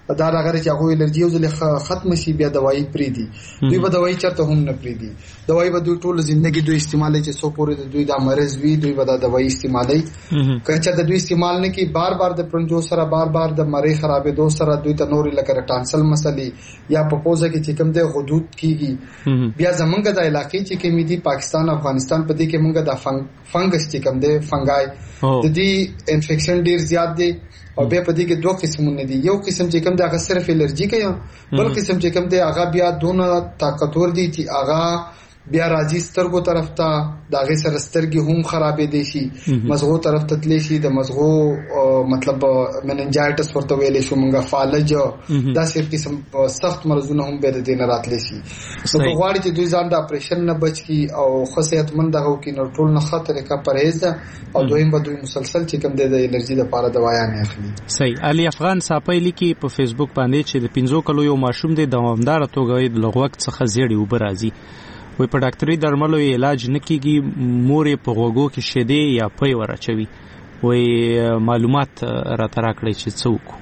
H: دا راغره چې هغه الرجی او ځل ختم شي بیا دوايي پری دي دوی به دوايي چرته هم نه پری دي دوايي به دوی ټول ژوندۍ دوی استعمالي چې سو پورې دوی دا مرز وی دوی به دا دوايي استعمالي کچا د دوی استعمال نه کی بار بار د پرنجو سره بار بار د مری خرابې دو سره دوی ته نور لکه ټانسل مسلې یا پپوزه کې چې کوم د حدود کیږي بیا زمونږ د علاقې چې کوم دي پاکستان افغانستان په دې کې مونږ د فنګس چې کوم دی فنګای د دې انفیکشن ډیر زیات دی او بیا په دې کې دوه قسمونه دي یو قسم چې کوم د هغه صرف الرجی کوي بل قسم چې کوم د هغه بیا دونه طاقتور دي چې هغه بیا راځي سترګو طرف ته د هغه سره سترګې هم خرابې دي شي مزغو طرف ته تللی شي د مزغو مطلب مننجایټس ورته ویلې شو مونږه فالج دا صرف قسم سخت مرزونه هم به د دې نه راتلی شي نو په غواړي چې دوی ځان د اپریشن نه بچ کی او خصيتمند هغه کې نو ټول نه خطر کا پرهیز او دویم به دوی مسلسل چې کوم د الرجی لپاره دوايا نه اخلي.
A: صحیح. علي افغان صاحب لیکي په فیسبوک باندې چې د پنځو کلو یو ماشوم دی دوامدار توګه د لغوک څخه زیړی وبرازي وي په ډاکټري درملو علاج نکېږي مورې په غوګو کې شیدې یا پي ورچوي وي معلومات را ترا کړی چې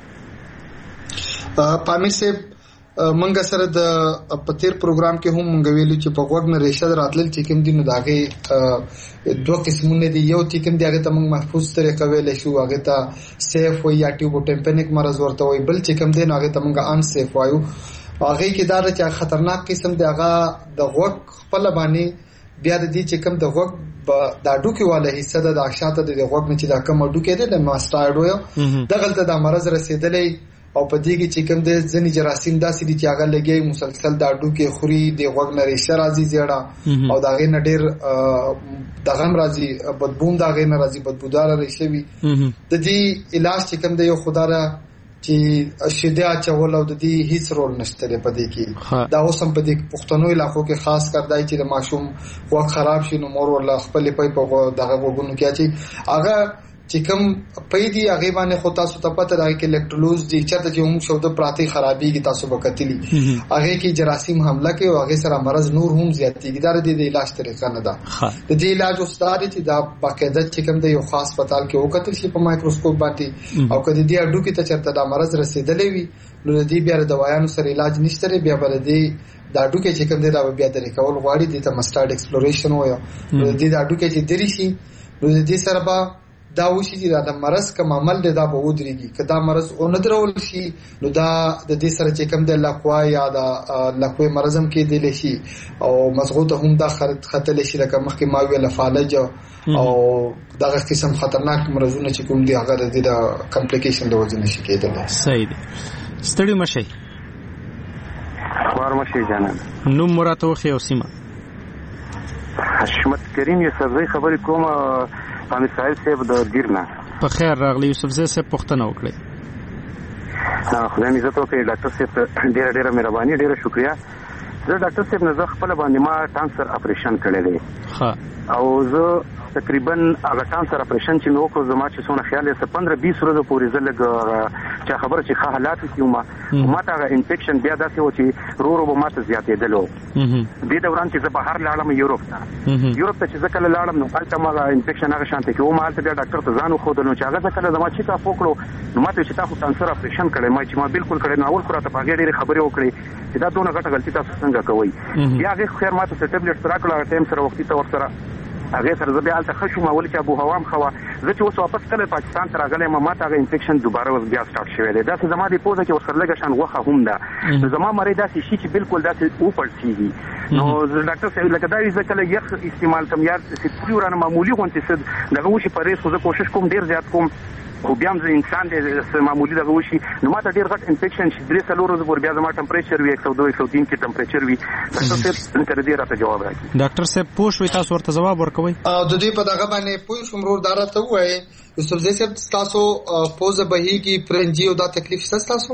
A: څوک
H: پامیر سه منګه سره د پتیر پروګرام کې هم منګ ویلو چې په غوګ نه ریشه راتل چې کوم دینو داګه دوه قسمونه دي یو چې کوم دغه ته موږ محفوظ طریقه ویل شو هغه ته سیف وي یا ټیوبو ټمپنیک مرز ورته وي بل چې کوم دین هغه ته موږ ان سیف وایو هغه کې دا چې خطرناک قسم دی هغه د غوږ خپل باندې بیا د دې چې کوم د غوږ د ډوکی والا حصہ د عشاته د غوږ نه چې دا کوم ډوکی دی د ماستایډ وي دغلت د مرز رسیدلې او په دې کې چې کوم د ځنی جراثیم داسې دي چې هغه لګي مسلسل د ډوکی خوري د غوږ نه ریشه راځي زیړه او دا غي نه ډېر د غم راځي بدبوم دا غي نه راځي بدبودار ریشه وي د دې علاج چې کوم د یو خدای چې شیدې اچول او د دې هیڅ رول نشته په دې کې دا اوس هم په دې پښتنو علاقو کې خاص کر دای چې د ماشوم وخت خراب شي نو مور ورله خپل پي په دغه وګونو کې چې هغه چې کوم پېدی هغه باندې خو تاسو ته پته راځي چې الکترولوز دي چې ته هم شو د پراتی خرابېږي تاسو وکټلی هغه کې جراثیم حمله کوي او هغه سره مرز نور هم زیاتېږي دا د علاج طریقه نه ده د دې علاج استاد چې دا باقاعده چې کوم د یو خاص هسپتال کې وکټل شي په مایکروسکوپ باندې او کله دې اډو کې ته چرته دا مرز رسیدلې وي نو دې بیا د دوايانو سره علاج نشته بیا بل دې دا اډو کې چې کوم دې دا بیا د ریکول غواړي د تمسټارډ ایکسپلوریشن وایو نو دې دا اډو کې چې دري شي نو دې سره به دا وشي چې دا مرز کوم عمل دی دا به ودرېږي که دا مرز او نه درول شي نو دا د دې سره چې کوم د لقوا یا د لقوي مرزم کې دی شي او مزغوطه هم دا خطر شي لکه مخکې ما ویل فالج او دا قسم خطرناک مرزونه چې کوم دی هغه د کمپلیکیشن د وجه نشي کېدل.
A: صحیح دی. ستړي مشي
L: خبر مشي جانان
A: نو مراتو خو سیمه
L: حشمت کریم یوسفزی خبرې کومه پامیر صاحب صاحب د ګیرنا
A: په خیر راغلی یوسفزی صاحب پښتنه وکړي
L: خدای مې زته کوي ډاکټر صاحب ډیره ډیره مهرباني ډیره شکریا زه ډاکټر صاحب نه زه خپل باندې ما کانسر اپریشن کړی دی ها او زه تقریبا هغه کانسر اپریشن چې مې وکړ زما چې څونه خیال یې پندرہ بیس ورځې پورې زه لږ چې خبره چې ښه حالات کې ما ما ته هغه انفیکشن بیا داسې و چې رو رو به ما ته زیاتېدلو دې دوران چې زه بهر لاړم یورپ ته یورپ ته چې زه کله لاړم نو هلته ما انفیکشن هغه شانته کې و ما هلته بیا ډاکټر ته ځان وښودل نو چې هغه زه کله زما چیک اپ وکړو نو ما ته چې تا خو کانسر اپریشن کړی ما چې ما بالکل کړی نو اول خو راته په هغې ډېرې خبرې وکړې چې دا دونه غټه غلطي تاسو څنګه کوئ بیا هغې خیر ما ته څه ټبلېټس راکړل هغه ټایم سره وختي ته ورسره هغه سره زه بیا هلته ښه شوم ولې چې ابو هوا هم ښه وه زه چې اوس واپس کله پاکستان ته راغلی یم ما ته هغه انفیکشن دوباره اوس بیا سټارټ شوی دی داسې زما د پوزه کې ورسره لږه شان غوښه هم ده نو زما مرۍ داسې شي چې بالکل داسې وپړسېږي نو ډاکټر صاحب لکه دا وي زه کله یخ استعمال کوم یا سپري ورانه معمولي غوندې څه دغه وشي پرهیز خو زه کوشش کوم ډېر زیات کوم خو بیا هم زه انسان دی معمولي دغه وشي نو ما ته ډېر غټ انفیکشن شي درې څلور ورځې پورې بیا زما ټمپریچر وي ایک سو دو ایک سو تین کې ټمپریچر وي ډاکټر صاحب تر دې راته جواب راکړي
A: ډاکټر صاحب پوه شوئ تاسو ورته ځواب ورکوئ
H: او د دې په دغه باندې پوه شوم ورور دا راته ووایي یوسفزی صاحب تاسو پوزه بهیږي پرنجي او دا تکلیف شته تاسو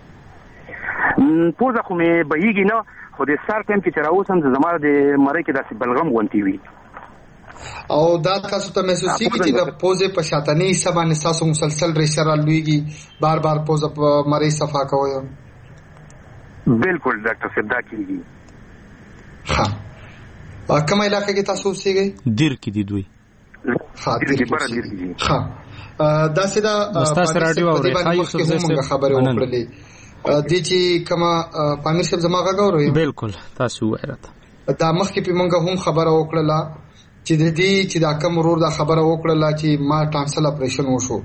L: پوزه خو مې بهیږي نه خو د سار ټایم کې چې راووسم زما د مرۍ کې داسې بلغم غوندې وي
H: او دا تاسو ته محسوس کیږي چې د پوزه په شاتنی حصہ باندې تاسو مسلسل ریشه را لويږي بار بار پوزه په مری صفا کوي
L: بالکل ډاکټر صاحب دا کیږي
H: ها کومه علاقه کې تاسو اوسېږئ
A: دیر کې دي دوی
H: ها دیر کې بر دیر کې ها دا سیدا
A: تاسو رادیو اورئ خایو څه
H: خبره وکړلې د چې کما پامیر صاحب زما غاغورو
A: بالکل تاسو وایره
H: دا مخکې په منګه هم خبره وکړه چې د دې چې دا کوم ورور دا خبره وکړه چې ما ټانسل اپریشن وشو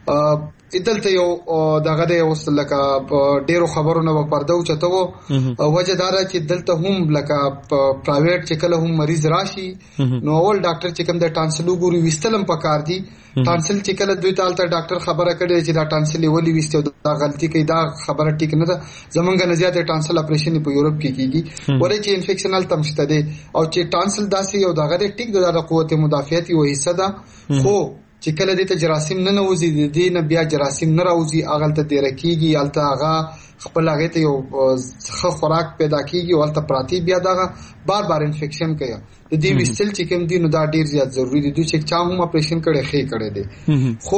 H: دلته یو دغه د اوس لکه ډیرو خبرونه په پرده چته وو وجه دار چې دلته هم لکه پرایویټ چې کله هم مریض راشي نو اول ډاکټر چې کوم د ټانسل ګوري وستلم پکار دي ټانسل چې کله دوی تالته ډاکټر خبره کړي چې دا ټانسل ولي وستو دا غلطي کوي دا خبره ټیک نه ده زمونږ نه زیاته ټانسل اپریشن په یورپ کې کیږي ولې چې انفیکشنل تمشته دي او چې ټانسل داسې یو دغه ټیک د قوت مدافعتي و حصہ ده خو چې کله دې ته جراثیم نه نوځي د دې نه بیا جراثیم نه راوځي اغلته د رکیږي الته هغه خپل هغه ته یو ښه خوراک پیدا کیږي او الته پراتی بیا دا بار بار انفیکشن کوي د دې وستل چې کوم دي نو دا ډیر زیات ضروری دي دوی چې چا هم اپریشن کړي خې کړي دي خو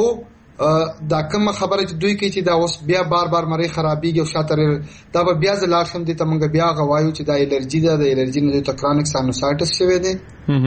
H: دا کوم خبره چې دوی کوي چې دا اوس بیا بار بار مری خرابېږي او شاته دا به بیا زلار شم دي ته موږ بیا غوايو چې دا الرجی ده د الرجی نه د کرونیک ساینوسایټس شوی دی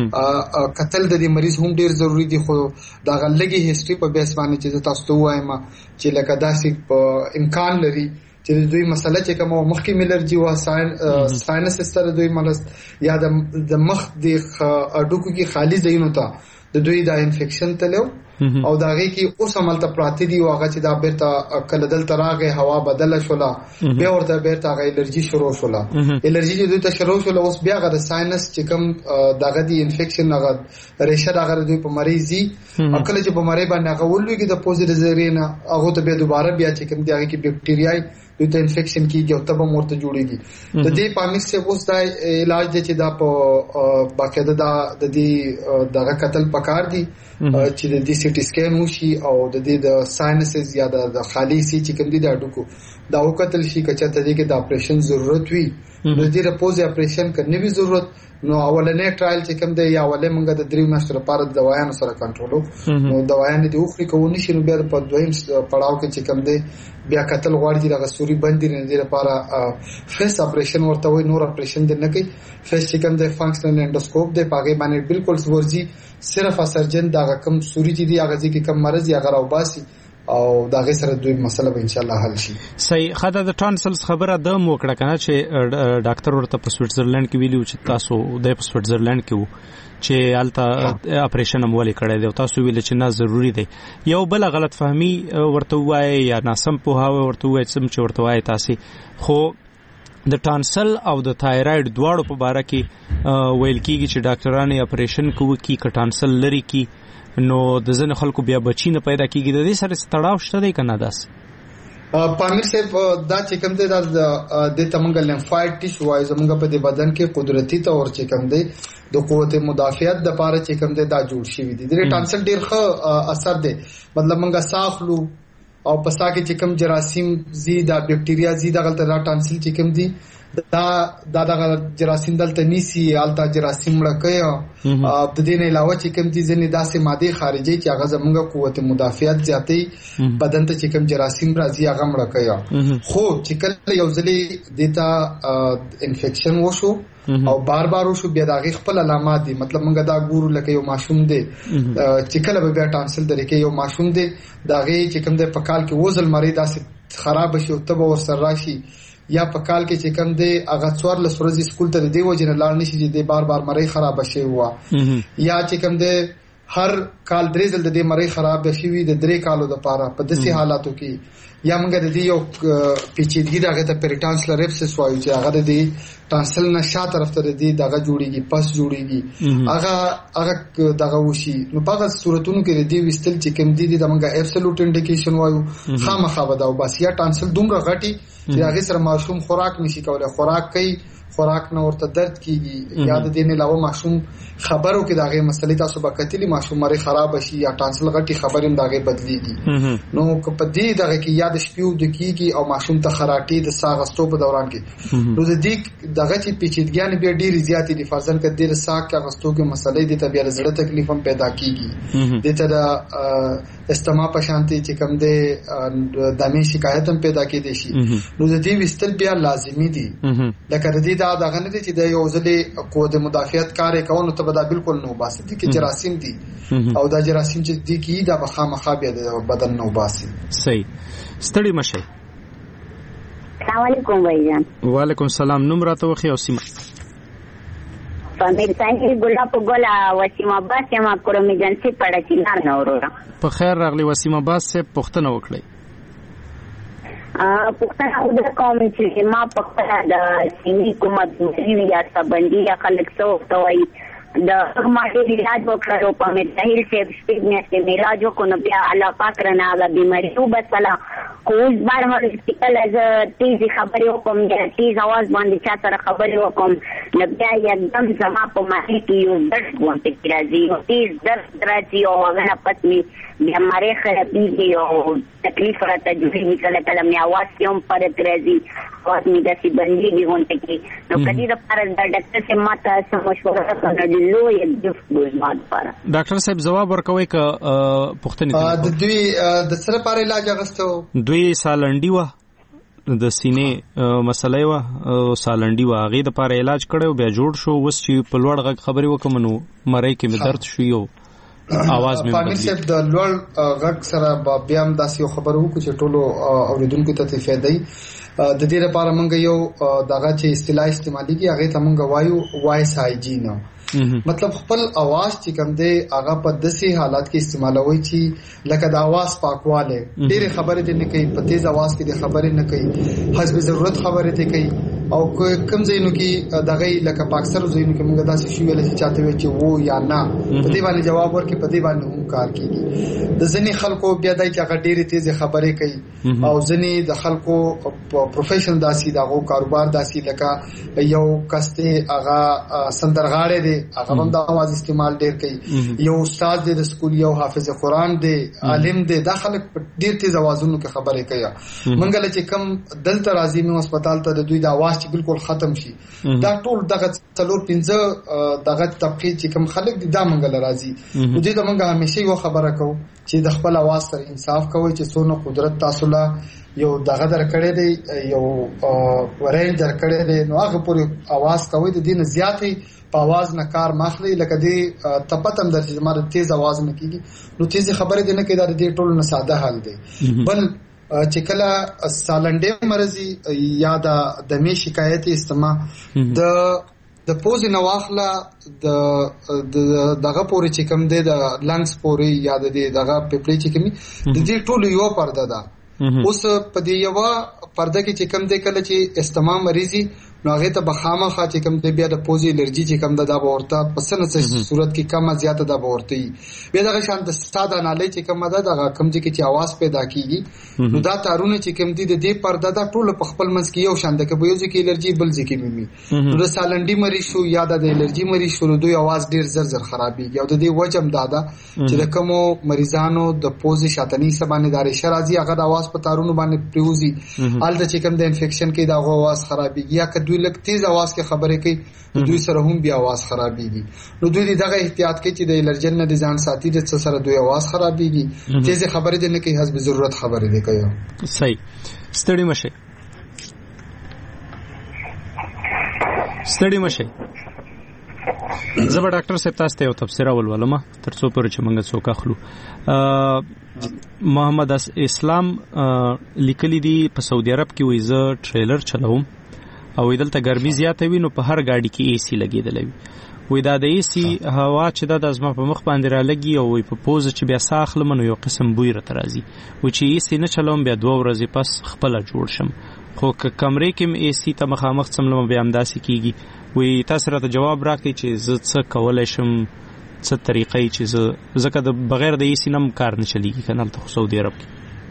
H: ا قتل د دې مریض هم ډیر ضروری دي خو دا غلګي هیستوري په بیس باندې چې تاسو ته وایم چې لکه داسې امکان لري چې دوی مسله چې کوم مخکې ملرجی و ساينس سره دوی مرز یا د مخ د اډوکو کې خالي ځینو ته د دوی دا انفیکشن تلو او دا غي کې اوس عمل ته پراتی دی واغه چې دا بیرته کله دل تراغه هوا بدله شولا بیا ورته بیرته غي الرجی شروع شولا الرجی چې دوی ته شروع شولا اوس بیا غره ساينس چې کوم دغه دی انفیکشن هغه ریشه دغه دوی په مریضي اکل چې په مری باندې هغه ولوي کې د پوزیټیو زرینا هغه ته به دوباره بیا چې کوم دی هغه کې بکټریاي دوی ته انفیکشن کیږي او تبه مرته جوړيږي د دې پامیر سے اوس دا علاج دی چې دا په باقاعده دا د دې دغه قتل پکار دی چې د دې سي ټي سکین وشي او د دې د ساينسز یا د خالي سي چې کوم دي د اډوکو دا وکتل شي کچا ته دې کې د اپریشن ضرورت وي د دې رپوز اپریشن کرنے وی ضرورت نو اولنې ټرایل چې کوم دی یا اولې موږ د دریو میاشتو لپاره د دوايانو سره کنټرولو نو دوايان دي خو کوونی شي نو بیا په دویم پړاو کې چې کوم دی بیا قتل غواړي د غسوري بندي نه دی لپاره فیس اپریشن ورته وي نور اپریشن دی نه کوي فیس چې کوم دی فنکشنل انډوسکوپ دی پاګې باندې بالکل ورځي صرف سرجن دا کم سوري چې دی هغه چې کوم مرز یا غراو باسي او دا غي سره دوی مسله به ان شاء الله حل شي.
A: صحیح خدای د ټانسلز خبره د موکړه کنه چې ډاکټر ورته په سویټزرلند کې ویلو چې تاسو د په سویټزرلند کې وو چې الته اپریشن هم ولې کړی دی او تاسو ویل چې نه ضروری دی یو بل غلط فهمي ورته وایي یا ناسم پوهاوی ورته وایي چې ورته وایي تاسو خو د ټانسل او د تایراید دواړو په باره کې ویل کیږي چې ډاکټرانو اپریشن کوي کی ټانسل لري کی نو د ځنه خلکو بیا بچی نه پیدا کیږي د دې سره تړاو شته دی کنه داس
H: پامیر صاحب دا چې کوم دی د د تمنګ لیمفاید ټیشو وای زمونږ په د بدن کې قدرتي تور چې کوم دی د قوت مدافعت د لپاره چې کوم دی دا جوړ شوی دی د ټانسل ډیر ښه اثر دی مطلب موږ ساخلو او پسا کې چې کوم جراثیم زیاده بکټریا زیاده غلطه را ټانسل چې کوم دی دا دا د جراثیم دلته نیسی الته جراثیم مړکیا د دې نه علاوه چې کوم دي ځنې داسې ماده خارجي چې هغه زموږه قوت مدافعت زیاتې بدن ته چې کوم جراثیم راځي هغه مړکیا خو چې کله یو ځلې دیتا انفیکشن وشو او بار بار وشو بیا دغه خپل علامات دي مطلب موږ دا ګورو لکه یو ماشوم دی چې کله به بیا ټانسل درکې یو ماشوم دی دغه چې کوم د پکال کې وزل مری داسې خراب شي او تبه ور سره راشي یا په کال کې چې کوم دی هغه څوار لسورځي سکول ته دی وجنه لاړ نشي چې بار بار مری خراب شي وا یا چې کوم دی هر کال درې ځل د دې مری خراب شي وي د درې کالو د پاره په داسې حالاتو کې یا موږ د دې یو پیچیدګي دغه ته پریټانسلر ریپسس وایو چې هغه د دې ټانسل نشه طرف ته دی دغه جوړیږي پس جوړیږي هغه هغه دغه وشي نو په هغه صورتونو کې دی وستل چې کوم دی د موږ ابسولوټ انډیکیشن وایو خامخا ودا او بس یا ټانسل دومره غټي چې هغه سره ماشوم خوراک نشي کولای خوراک کوي خوراک نه ورته درد کیږي یاد دینه علاوه ماشوم خبرو کې داغه مسلې تاسو به کتلی ماشوم مری خراب شي یا ټانسل غټي خبرم داغه بدليږي نو په دې دغه کې یاد شپیو د کیږي او ماشوم ته خراټي د ساغستو په دوران کې نو د دې دغه چې پیچیدګیان بیا ډېری زیاتې دي فرضاً کړه د ساق کې غستو کې مسلې د طبيعت زړه تکلیف هم پیدا کیږي د ته د استما په شانتي چې کوم د دمه شکایت هم پیدا کېدي شي نو د دې وستل بیا لازمي دي لکه د دې دا دغه نه دي چې د یو ځلې قوت مدافعت کار کوي ته به دا بالکل نو باسي دي کې جراثیم دي او دا جراثیم چې دي کې دا بخا مخابه د بدن نو باسي
A: صحیح ستړي مشه
M: السلام علیکم بھائی
A: وعلیکم السلام. نوم راته وخی او سیمه؟
M: پامیر ساحل ګلاب ګل وسیم عباس یم کوم ایجنسی پړه چینار نه وروره.
A: په خیر راغلی وسیم عباس سے پښتنه وکړي.
M: ا پښتنه د کوم چې ما پښتنه د سیمې کومه د یا سبندي یا خلک څو توي د هغه علاج وکړو په مې دهیل کې سپیګنس کې علاج وکړو بیا الله پاک رانه د بیماری وبسلا کوز بار هسپتال از تیزی خبرې وکم د تیز आवाज باندې چا سره خبرې وکم نو بیا یکدم زما په مخې کې یو درد وانت راځي او تیز درد راځي او هغه پاتې بیا مری خرابېږي او تکلیف راته جوړي کله کله مې आवाज کوم پر ترازي او مې د سی باندې وانت کې نو کدي د پر د ډاکټر سے ماته سمشوره کړل لو یک جفت بوزمات پر
A: ډاکټر صاحب جواب ورکوي ک پښتني
H: د دوی د سره پر علاج غستو
A: دوی سالنډي و د سینې مسلې و او سالنډي و هغه د پر علاج کړو بیا جوړ شو وس چې په لوړ غږ خبري وکم نو مړی کې مې درد شو یو आवाज مې
H: پامیر صاحب د لوړ غږ سره بیا هم داسې خبرو کو چې ټولو اوریدونکو ته فائدې د دې لپاره مونږ یو دغه چې اصطلاح استعمالي کی هغه ته مونږ وایو وایس هایجین مطلب خپل आवाज چې کوم دی هغه په داسې حالات کې استعمالوي چې لکه د आवाज پاکواله ډېر خبرې دې نه کوي په تیز आवाज کې دې خبرې نه کوي حسب ضرورت خبرې دې کوي او کوم ځایونو کې دغه لکه پاکستان ځایونو کې موږ داسې شو ویل چې چاته وي چې وو یا نه په دې باندې جواب ورکړي په دې باندې هم کار کوي د ځنې خلکو بیا دای چې هغه ډېر تیز خبرې کوي او ځنې د خلکو پروفیشنل داسې دغه کاروبار داسې لکه یو کسته هغه سندرغاړي دی هغه هم د आवाज استعمال ډېر کوي یو استاد دی د سکول یو حافظ قرآن دی عالم دی دا خلک ډېر تیز आवाजونو کې خبرې کوي منګل چې کم دلته راځي نو هسپتال ته د دوی د आवाज چې بالکل ختم شي دا ټول دغه څلور پنځه دغه طبقه چې کم خلک دي دا منګل راځي نو دې ته موږ همیشه یو خبره کوو چې د خپل आवाज سره انصاف کوي چې څونه قدرت تاسو لا یو دغه درکړې دی یو ورین درکړې دی نو هغه پورې आवाज کوي د دین زیاتې په आवाज نه کار ماخلي لکه دې تپتم د چې ماره تیز आवाज نه کیږي نو تیز خبره دې نه کوي دا دې ټول نه ساده حل دی بل چې کله سالنډې مرزي یا د دمې شکایت استما د د پوز نواخله د دغه پورې چې کوم دی د لنګز پورې یا د دغه پپلې چې کومي د دې ټول یو پرده ده اوس په دې یو پرده کې چې کوم دی کله چې استما مریضي نو هغه ته بخامه خا چې کوم دی بیا د پوزي الرجی چې کوم د ورته په سنه صورت کې کمه زیاته د ورته بیا دغه شان د ساده نالي چې کوم ده دغه کم چې چې आवाज پیدا کیږي نو دا تارونه چې کوم دي د دې پرده د ټول په خپل منځ کې یو شان د کبویو کې الرجی بل ځکه میمي نو د سالنډي مریض شو یا د الرجی مریض شو دوی आवाज ډیر زر زر خرابيږي او د دې وجم دادا چې د کومو مریضانو د پوزي شاتنی سبانه داري شرازي هغه د आवाज په تارونه باندې پریوزي حالت چې کوم د انفیکشن کې دا आवाज خرابيږي یا دوی لک تیز आवाज کې خبرې کوي دوی سره هم بیا आवाज خرابيږي نو دوی دغه احتیاط کوي چې د الرجن نه ځان ساتي د سره دوی आवाज خرابيږي تیز خبرې دې نه کوي حسب ضرورت خبرې دې کوي
A: صحیح ستړي مشه ستړي مشه زبر ډاکټر صاحب تاسو ته یو تفسیر ولولم تر څو پر چې موږ څوک اخلو محمد اسلام لیکلی دی په سعودي عرب کې وایي زه ټریلر چلوم او دلته ګرمي زیاته وي نو په هر گاډي کې اي سي لګیدلې وي وې دا د اي سي هوا چې د ازما په مخ باندې را لګي او په پوز چې بیا ساخله منو یو قسم بوی را ترازي و چې اي سي نه چلوم بیا دوه ورځې پس خپل جوړ شم خو کمرې کې اي سي ته مخامخ څملم بیا هم داسې کیږي وې تاسو راته جواب راکړئ چې زه څه کولای شم څه طریقې چې زه زکه د بغیر د اي سي نم کار نه چلیږي کنه ته سعودي عرب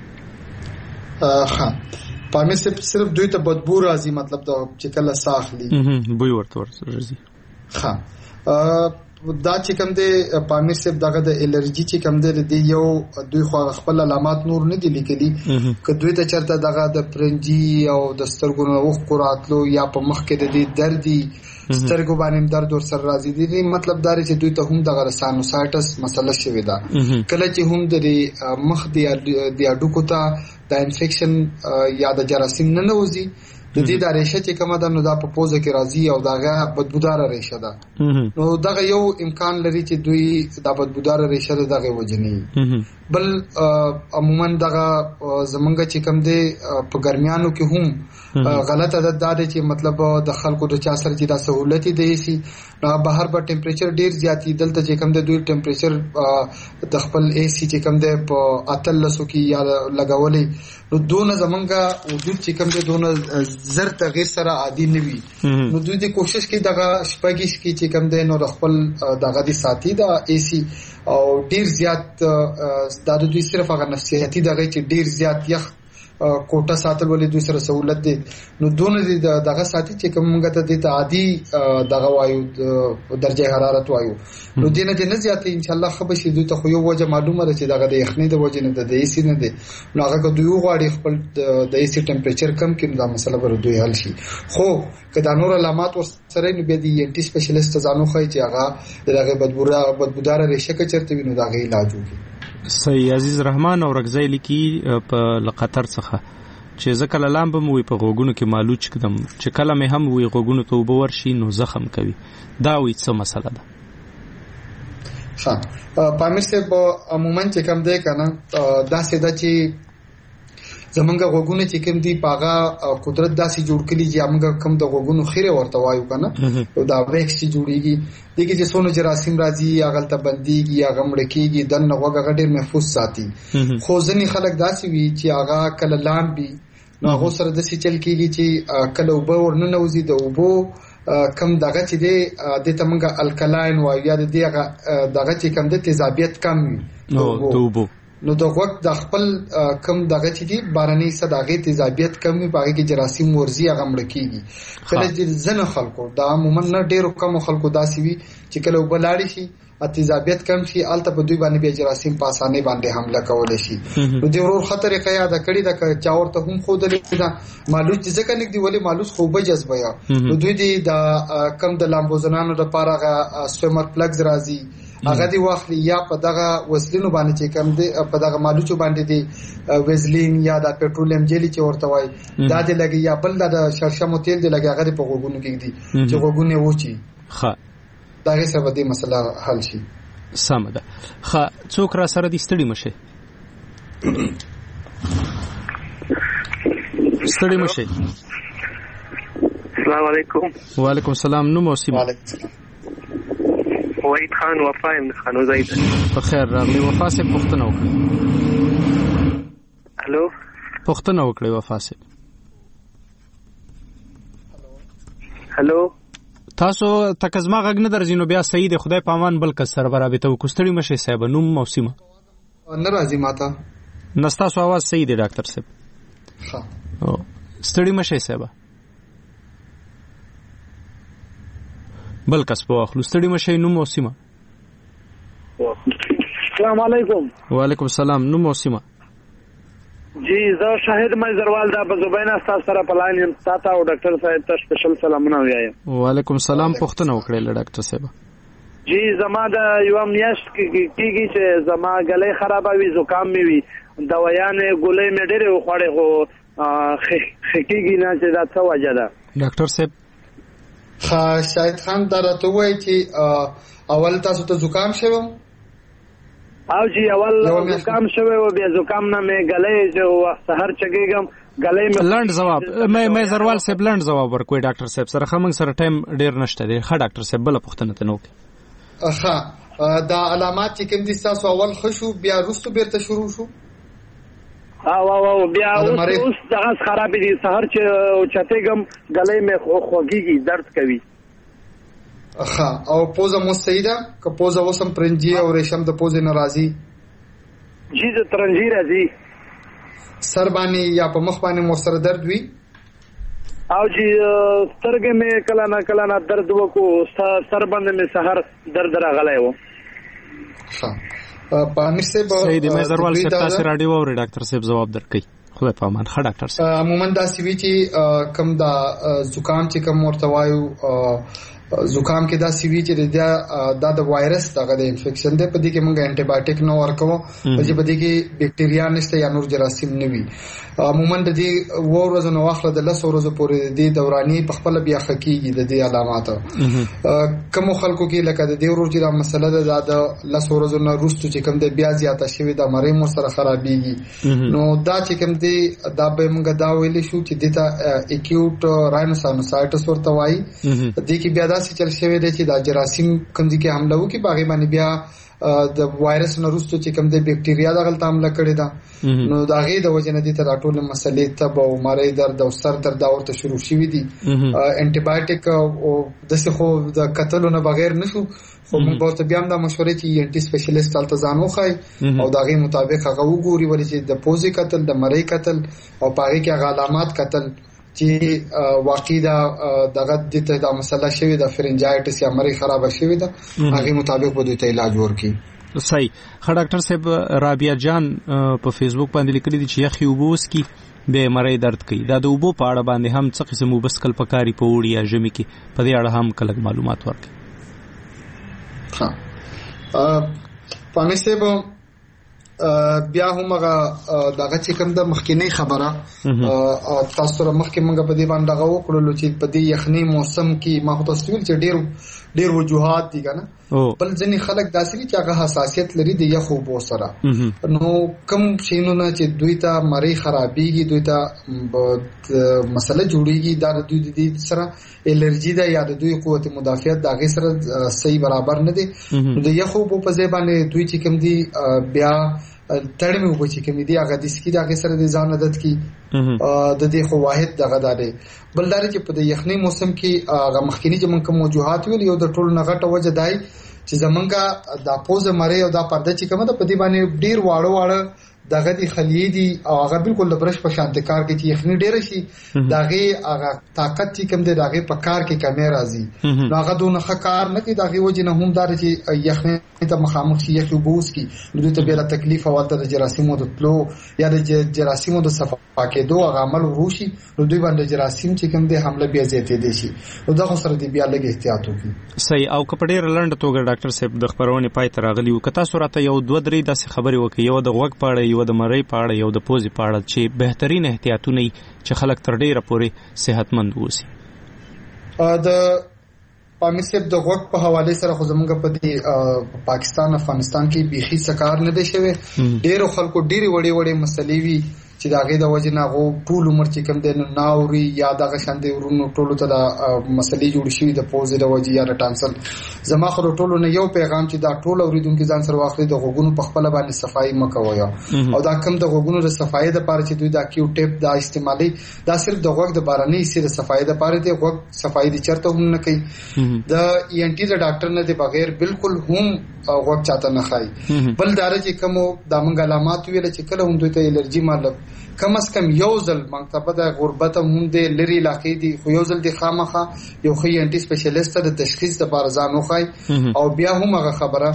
H: کې ها پامې صرف دوی ته بدبو راځي مطلب دا چې کله ساخلی
A: بوی ورته ورځي
H: ها دا چې کوم دی پامیر صاحب دغه د الرجی چې کوم دی د یو دوی خو خپل علامات نور نه دي لیکلي که دوی ته چرته دغه د پرنجي او د سترګو نو وخت راتلو یا په مخ کې د دې دردي سترګو باندې درد ور سره راځي دي مطلب دا چې دوی ته هم دغه سانوسایټس مسله شوی دا کله چې هم د مخ دی د اډوکو ته د انفیکشن یا د جراثیم نه نوځي د دې د ریشه چې کومه ده نو دا په پوزه کې راځي او داغه بدبودار ریشه ده نو دغه یو امکان لري چې دوی دا بدبودار ریشه ده دغه وجني بل عموما دغه زمونږ چې کوم دی په ګرمیانو کې هم غلط عادت دا دی چې مطلب د خلکو د چا سره چې دا سہولت دی سي نو بهر به ټمپریچر ډیر زیاتی دلته چې کوم دی دوی ټمپریچر د خپل اي سي چې کوم دی په اتلسو کې یا لګولې نو دونه زمونږ وجود چې کوم دی دونه زر تغیر سره عادي نه وي نو دوی د کوشش کوي دغه شپږیش کې چې کوم دی نو خپل دغه دي ساتي دا اي سي او ډیر زیات دا دوی صرف هغه نفسیاتي دغه چې ډیر زیات یخ کوټه ساتل ولې دوی سره سہولت دي نو دونه دي دغه ساتي چې کومه ته د عادي دغه وایو درجه حرارت وایو نو دینه دې نه زیاتې ان شاء الله خو به شي دوی ته خو یو وجه معلومه ده چې دغه د یخنۍ د وجه نه د اي سي نه دي نو هغه دوی غواړي خپل د اي سي ټمپریچر کم کړي دا مسله به دوی حل شي خو کدا نور علامات ورسره نه به دي انټي سپیشلیست ځانو خو چې هغه دغه بدبورا بدبودار ریشه کې چرته ویني دغه علاج وکړي
A: صحیح عزیز رحمان او رغزی لیکي په لقطر څخه چې ځکه لام به مو په غوګونو کې مالوچ کدم چې کله مې هم وي غوګونو ته وبور شي نو زخم کوي دا وي څه مسله ده
H: ها پامیر صاحب عموما چې کوم دی کنه دا ساده چې زمونږ غوګونه چې کوم دی پاغه قدرت داسې جوړ کړي چې موږ کوم د غوګونو خیره ورته وایو کنه دا ویکس چې جوړیږي دغه چې سونو جراثیم راځي یا غلطه بنديږي یا غمړکیږي د نوغه غډیر محفوظ ساتي خو ځنی خلک داسې وي چې هغه کله لامبي نو هغه سره د سې چل کېږي چې کله وبو ورننوزي د وبو کم دغه چې دی د تمنګ الکلاین وایو یا د دغه دغه چې کم د تیزابیت کم
A: نو دوبو
H: نو د وخت د خپل کم دغه چې دی بارني صداغه تیزابیت کم باغی کې جراثیم ورزي هغه مړ کیږي کله چې زنه خلکو دا عموما نه ډیرو کم خلکو داسي وي چې کله وبلاړي شي تیزابیت کم شي الته په دوی باندې به جراثیم په اسانه باندې حمله کول شي نو د ورور خطر یې قیا د کړي د چاورته هم خو د لیدا مالوچ ځکه نګ دی ولی مالوچ خو به جذبه یا نو دوی دی د کم د لامبوزنانو د پاره سویمر پلگز راځي هغه دی واخلي یا په دغه وسلینو باندې چې کم دی په دغه مالوچو باندې دی وزلین یا د پټرولیم جیلی چې ورته وای دا دی لګي یا بل د شرشمو تیل دی لګي هغه په غوګونو کې دی چې غوګونه وچی
A: ښه
H: دا هیڅ به دې مسله حل شي
A: سم ده ښه څوک را سره دي ستړي مشه ستړي مشه
N: السلام علیکم
A: وعلیکم السلام نو موسی
H: وعلیکم السلام
N: وحید خان وفایم خانو زید
A: بخیر راغلی وفا سے پختنه وکړه
N: الو
A: پختنه وکړه وفا سے
N: الو
A: تاسو تکزما غږ نه درځینو بیا صحیح دی خدای پامان بل کس سره برابر ته کوستړي مشه صاحب نوم موسیمه
H: ناراضی ماته
A: نستا سو आवाज صحیح دی ډاکټر صاحب
H: ها
A: او ستړي مشه صاحب بل کس په اخلو ستړي مشه نوم موسیمه
N: السلام علیکم
A: وعلیکم السلام نوم موسیمه
N: جی زه شاهد مې زروال دا په زبینا تاسو سره پلاین تاسو او ډاکټر صاحب ته سپیشل سلامونه وایم
A: وعلیکم السلام پښتنه وکړه ډاکټر صاحب
N: جی زما د یو میاشت کېږي چې زما غلې خرابوي زکام مې وي دوايانې ګولې مې ډېرې خوړې خو خېږي نه چې دا څه وجه ده
A: ډاکټر صاحب
H: ها شاهد خان دا راته وایي چې اول تاسو ته زکام شوم
N: او جی اول زکام شوه او بیا زکام نه مې غلې جو سحر چګېګم غلې مې
A: لند جواب مې مې زروال صاحب لند جواب ورکوي ډاکټر صاحب سره خمن سره ټایم ډیر نشته دی ښه ډاکټر صاحب بل پښتنه ته نو
H: ښه دا علامات چې کوم دي تاسو اول خشو بیا رستو بیرته شروع شو
N: او او بیا اوس دغه خراب دي سحر چې چتېګم غلې مې خوږيږي درد کوي
H: ها او پوزه مستعده که پوزه وسم پرنجي او ریشم د پوزه ناراضي
N: جی د ترنجي راځي
H: سر باندې یا په مخ باندې مو سره درد وي
N: او جی سترګې مې کله نه کله نه درد وکړو سر باندې مې سحر درد راغلی و
H: ها پامیر صاحب
A: صحیح دی مې زروال صاحب تاسو رادیو او ډاکټر صاحب جواب درکړي خدای په امان ښه ډاکټر صاحب
H: عموما دا سی وی چې کم دا زکام چې کم ورته وایو زکام کې دا سی وی چې دا د وایرس دغه د انفیکشن دی، په دې کې موږ انټي بایوټیک نه ورکوو، په دې په دې کې بیکټیریا نشته یا نور جراثیم نه وي. عموما د دې و ورځې نو واخله د لس ورځې پورې د دوراني په خپل بیا خکېږي د دې علامات. کوم خلکو کې لکه د دې ورځې دا مسله ده د لس ورځې نه وروسته چې کوم د بیا زیاته شوی د مری مو سره خرابېږي، نو دا چې کوم دی دا به موږ دا ویل شو چې د تا اکیوټ راینوساینوسایټس ورته وایي. د دې کې بیا دا څه چل شوی دی چې دا جراثیم کوم دي کې حمله وکړي، باغې باندې بیا د وایرس نه وروسته چې کوم د بیکټیریا دغه حمله کړې ده، نو دا غي د وجه نه دي تر ټولو مسلې ته به مری درد او سر درد ورته شروع شوی دي. انټي بایوټیک او د څه خو د قتلو نه بغیر نشو، خو موږ ورته بیا هم دا مشورې چې انټي سپیشلیست تل ځان وخای او دا غي مطابق هغه وګوري ولې چې د پوزي قتل د مری قتل او پاره کې علامات قتل چې واقعي دا دغه د ته دا مسله شوی د فرنجایټس یا مری خراب شوی دا هغه مطابق به د علاج ورکي.
A: صحیح. خا ډاکټر صاحب رابعه جان په فیسبوک باندې لیکلي دي چې یخي وبوس کی به مری درد کوي، دا د وبو په اړه باندې هم څه قسم وبسکل پکاري په وړي یا ژمي کې په دې اړه هم کله معلومات ورکړي.
H: ها ا پامې سه بیا هم هغه دغه چې کوم د مخکینی خبره تاسو سره مخکې موږ په دې باندې هغه وکړو چې په دې یخنی موسم کې ما تاسو ویل چې ډیر ډیر وجوهات دي کنه، بل ځینې خلک داسې چې هغه حساسیت لري د یخو بو سره، نو کوم شینونه چې دوی ته مری خرابېږي، دوی ته مسله جوړیږي، دا د دوی د سره الرجی ده یا د دوی قوت مدافعت د هغه سره صحیح برابر نه دي، نو د یخو بو په ځای باندې دوی چې کوم دي بیا تړمه وبو چې کوم دي هغه د سکی د هغه سره د ځان عادت کی د دې خو واحد دغه داري. بل داري چې په د یخنی موسم کې هغه مخکینی چې موږ کوم وجوهات ویل یو د ټولو نغټه وجه دای چې زمونږه د پوزه مری او د پرده چې کومه په دې باندې ډیر واړه واړه دغه دي خلیې دي او هغه بالکل د برش په شان د کار کې چې یخنی ډیر شي دغه هغه طاقت چې کوم دی دغه په کار کې کمی راځي، نو هغه دونه ښه کار نه کوي، دغه وجه نه هم دار چې یخنی ته مخامخ شي یخي بوس کی نو ته بیا تکلیف او د جراثیمو د تلو یا د جراثیمو د صفا کېدو هغه عمل وروشي، نو دوی باندې جراثیم چې کوم دی حمله بیا زیاتې دي شي، نو دغه سره دی بیا لږ احتیاط وکړي.
A: صحیح. او کپډیر لند توګه ډاکټر صاحب د خبرونه پای ته راغلی و، کته سورته یو دوه درې داسې خبرې وکړي، یو د غوږ پاړه، یو د مری پاړه، یو د پوزي پاړه، چې بهترین احتیاطونه چې خلک تر ډیره پورې صحتمند ووسی.
H: ا د پامیسب د غوږ په حواله سره خو زمونږ په دې پاکستان افغانستان کې بيخي سکار نه دی شوی، ډیرو خلکو ډیره وړي وړي مسلې وی چې دا غي د وجه نه غو ټول عمر چې کوم دین ناوري یا دغه شاندې ورونو ټولو ته د مسلې جوړ شي د پوزي د وجه یا د ټانسل. زما خو ټولو نه یو پیغام چې دا ټول اوریدونکو ځان سره واخلي د غوګونو په خپل باندې صفائی مکوي او دا کم د غوګونو د صفائی د پاره چې دوی دا کیو ټیپ دا استعمالي دا صرف د غوګ د بارني سره صفائی د پاره دی، غوګ صفائی د چرته هم نه کوي، د ای ان ټي د ډاکټر نه د بغیر بالکل هم غوګ چاته نه خای. بل دار چې کوم د منګ علامات ویل چې کله هم دوی ته الرجی مطلب کم از کم یو ځل مکتبه د غربت هم د لری علاقې دی، خو یو ځل د خامخه یو خي انټي سپیشلیست د تشخیص د بار ځان وخای، او بیا هم هغه خبره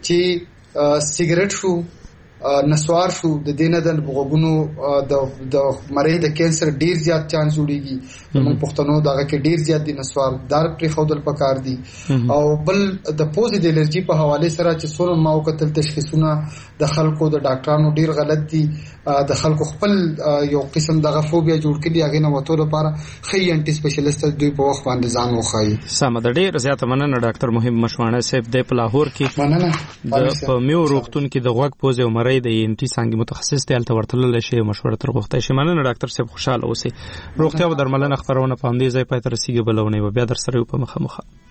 H: چې سیګریټ شو نسوار شو د دینه د بغوګونو د د مریض د کینسر ډیر زیات چانس جوړیږي، موږ پښتنو دغه کې ډیر زیات دي نسوار دار پر خودل پکار دي، او بل د پوزي د الرجی په حواله سره چې څونه ماو کتل تشخیصونه د خلکو د ډاکټرانو ډیر غلط دي، د خلکو خپل یو قسم د غفوبیا جوړ کړي هغه نه وته لپاره خي انټي سپیشلیست دوی په وخت باندې ځان وخایي.
A: سم د ډیر زیات مننه ډاکټر مهم مشوانه صاحب د لاهور کې مننه د په میو روغتون کې د غوږ پوزي او مری د انټي څنګه متخصص دی الته ورتلل شي مشوره تر غوښته شي. مننه ډاکټر صاحب، خوشاله اوسئ. روغتیا او درملنه خبرونه په همدې ځای پاتې رسیدي، بلونه بیا در سره په مخه مخه.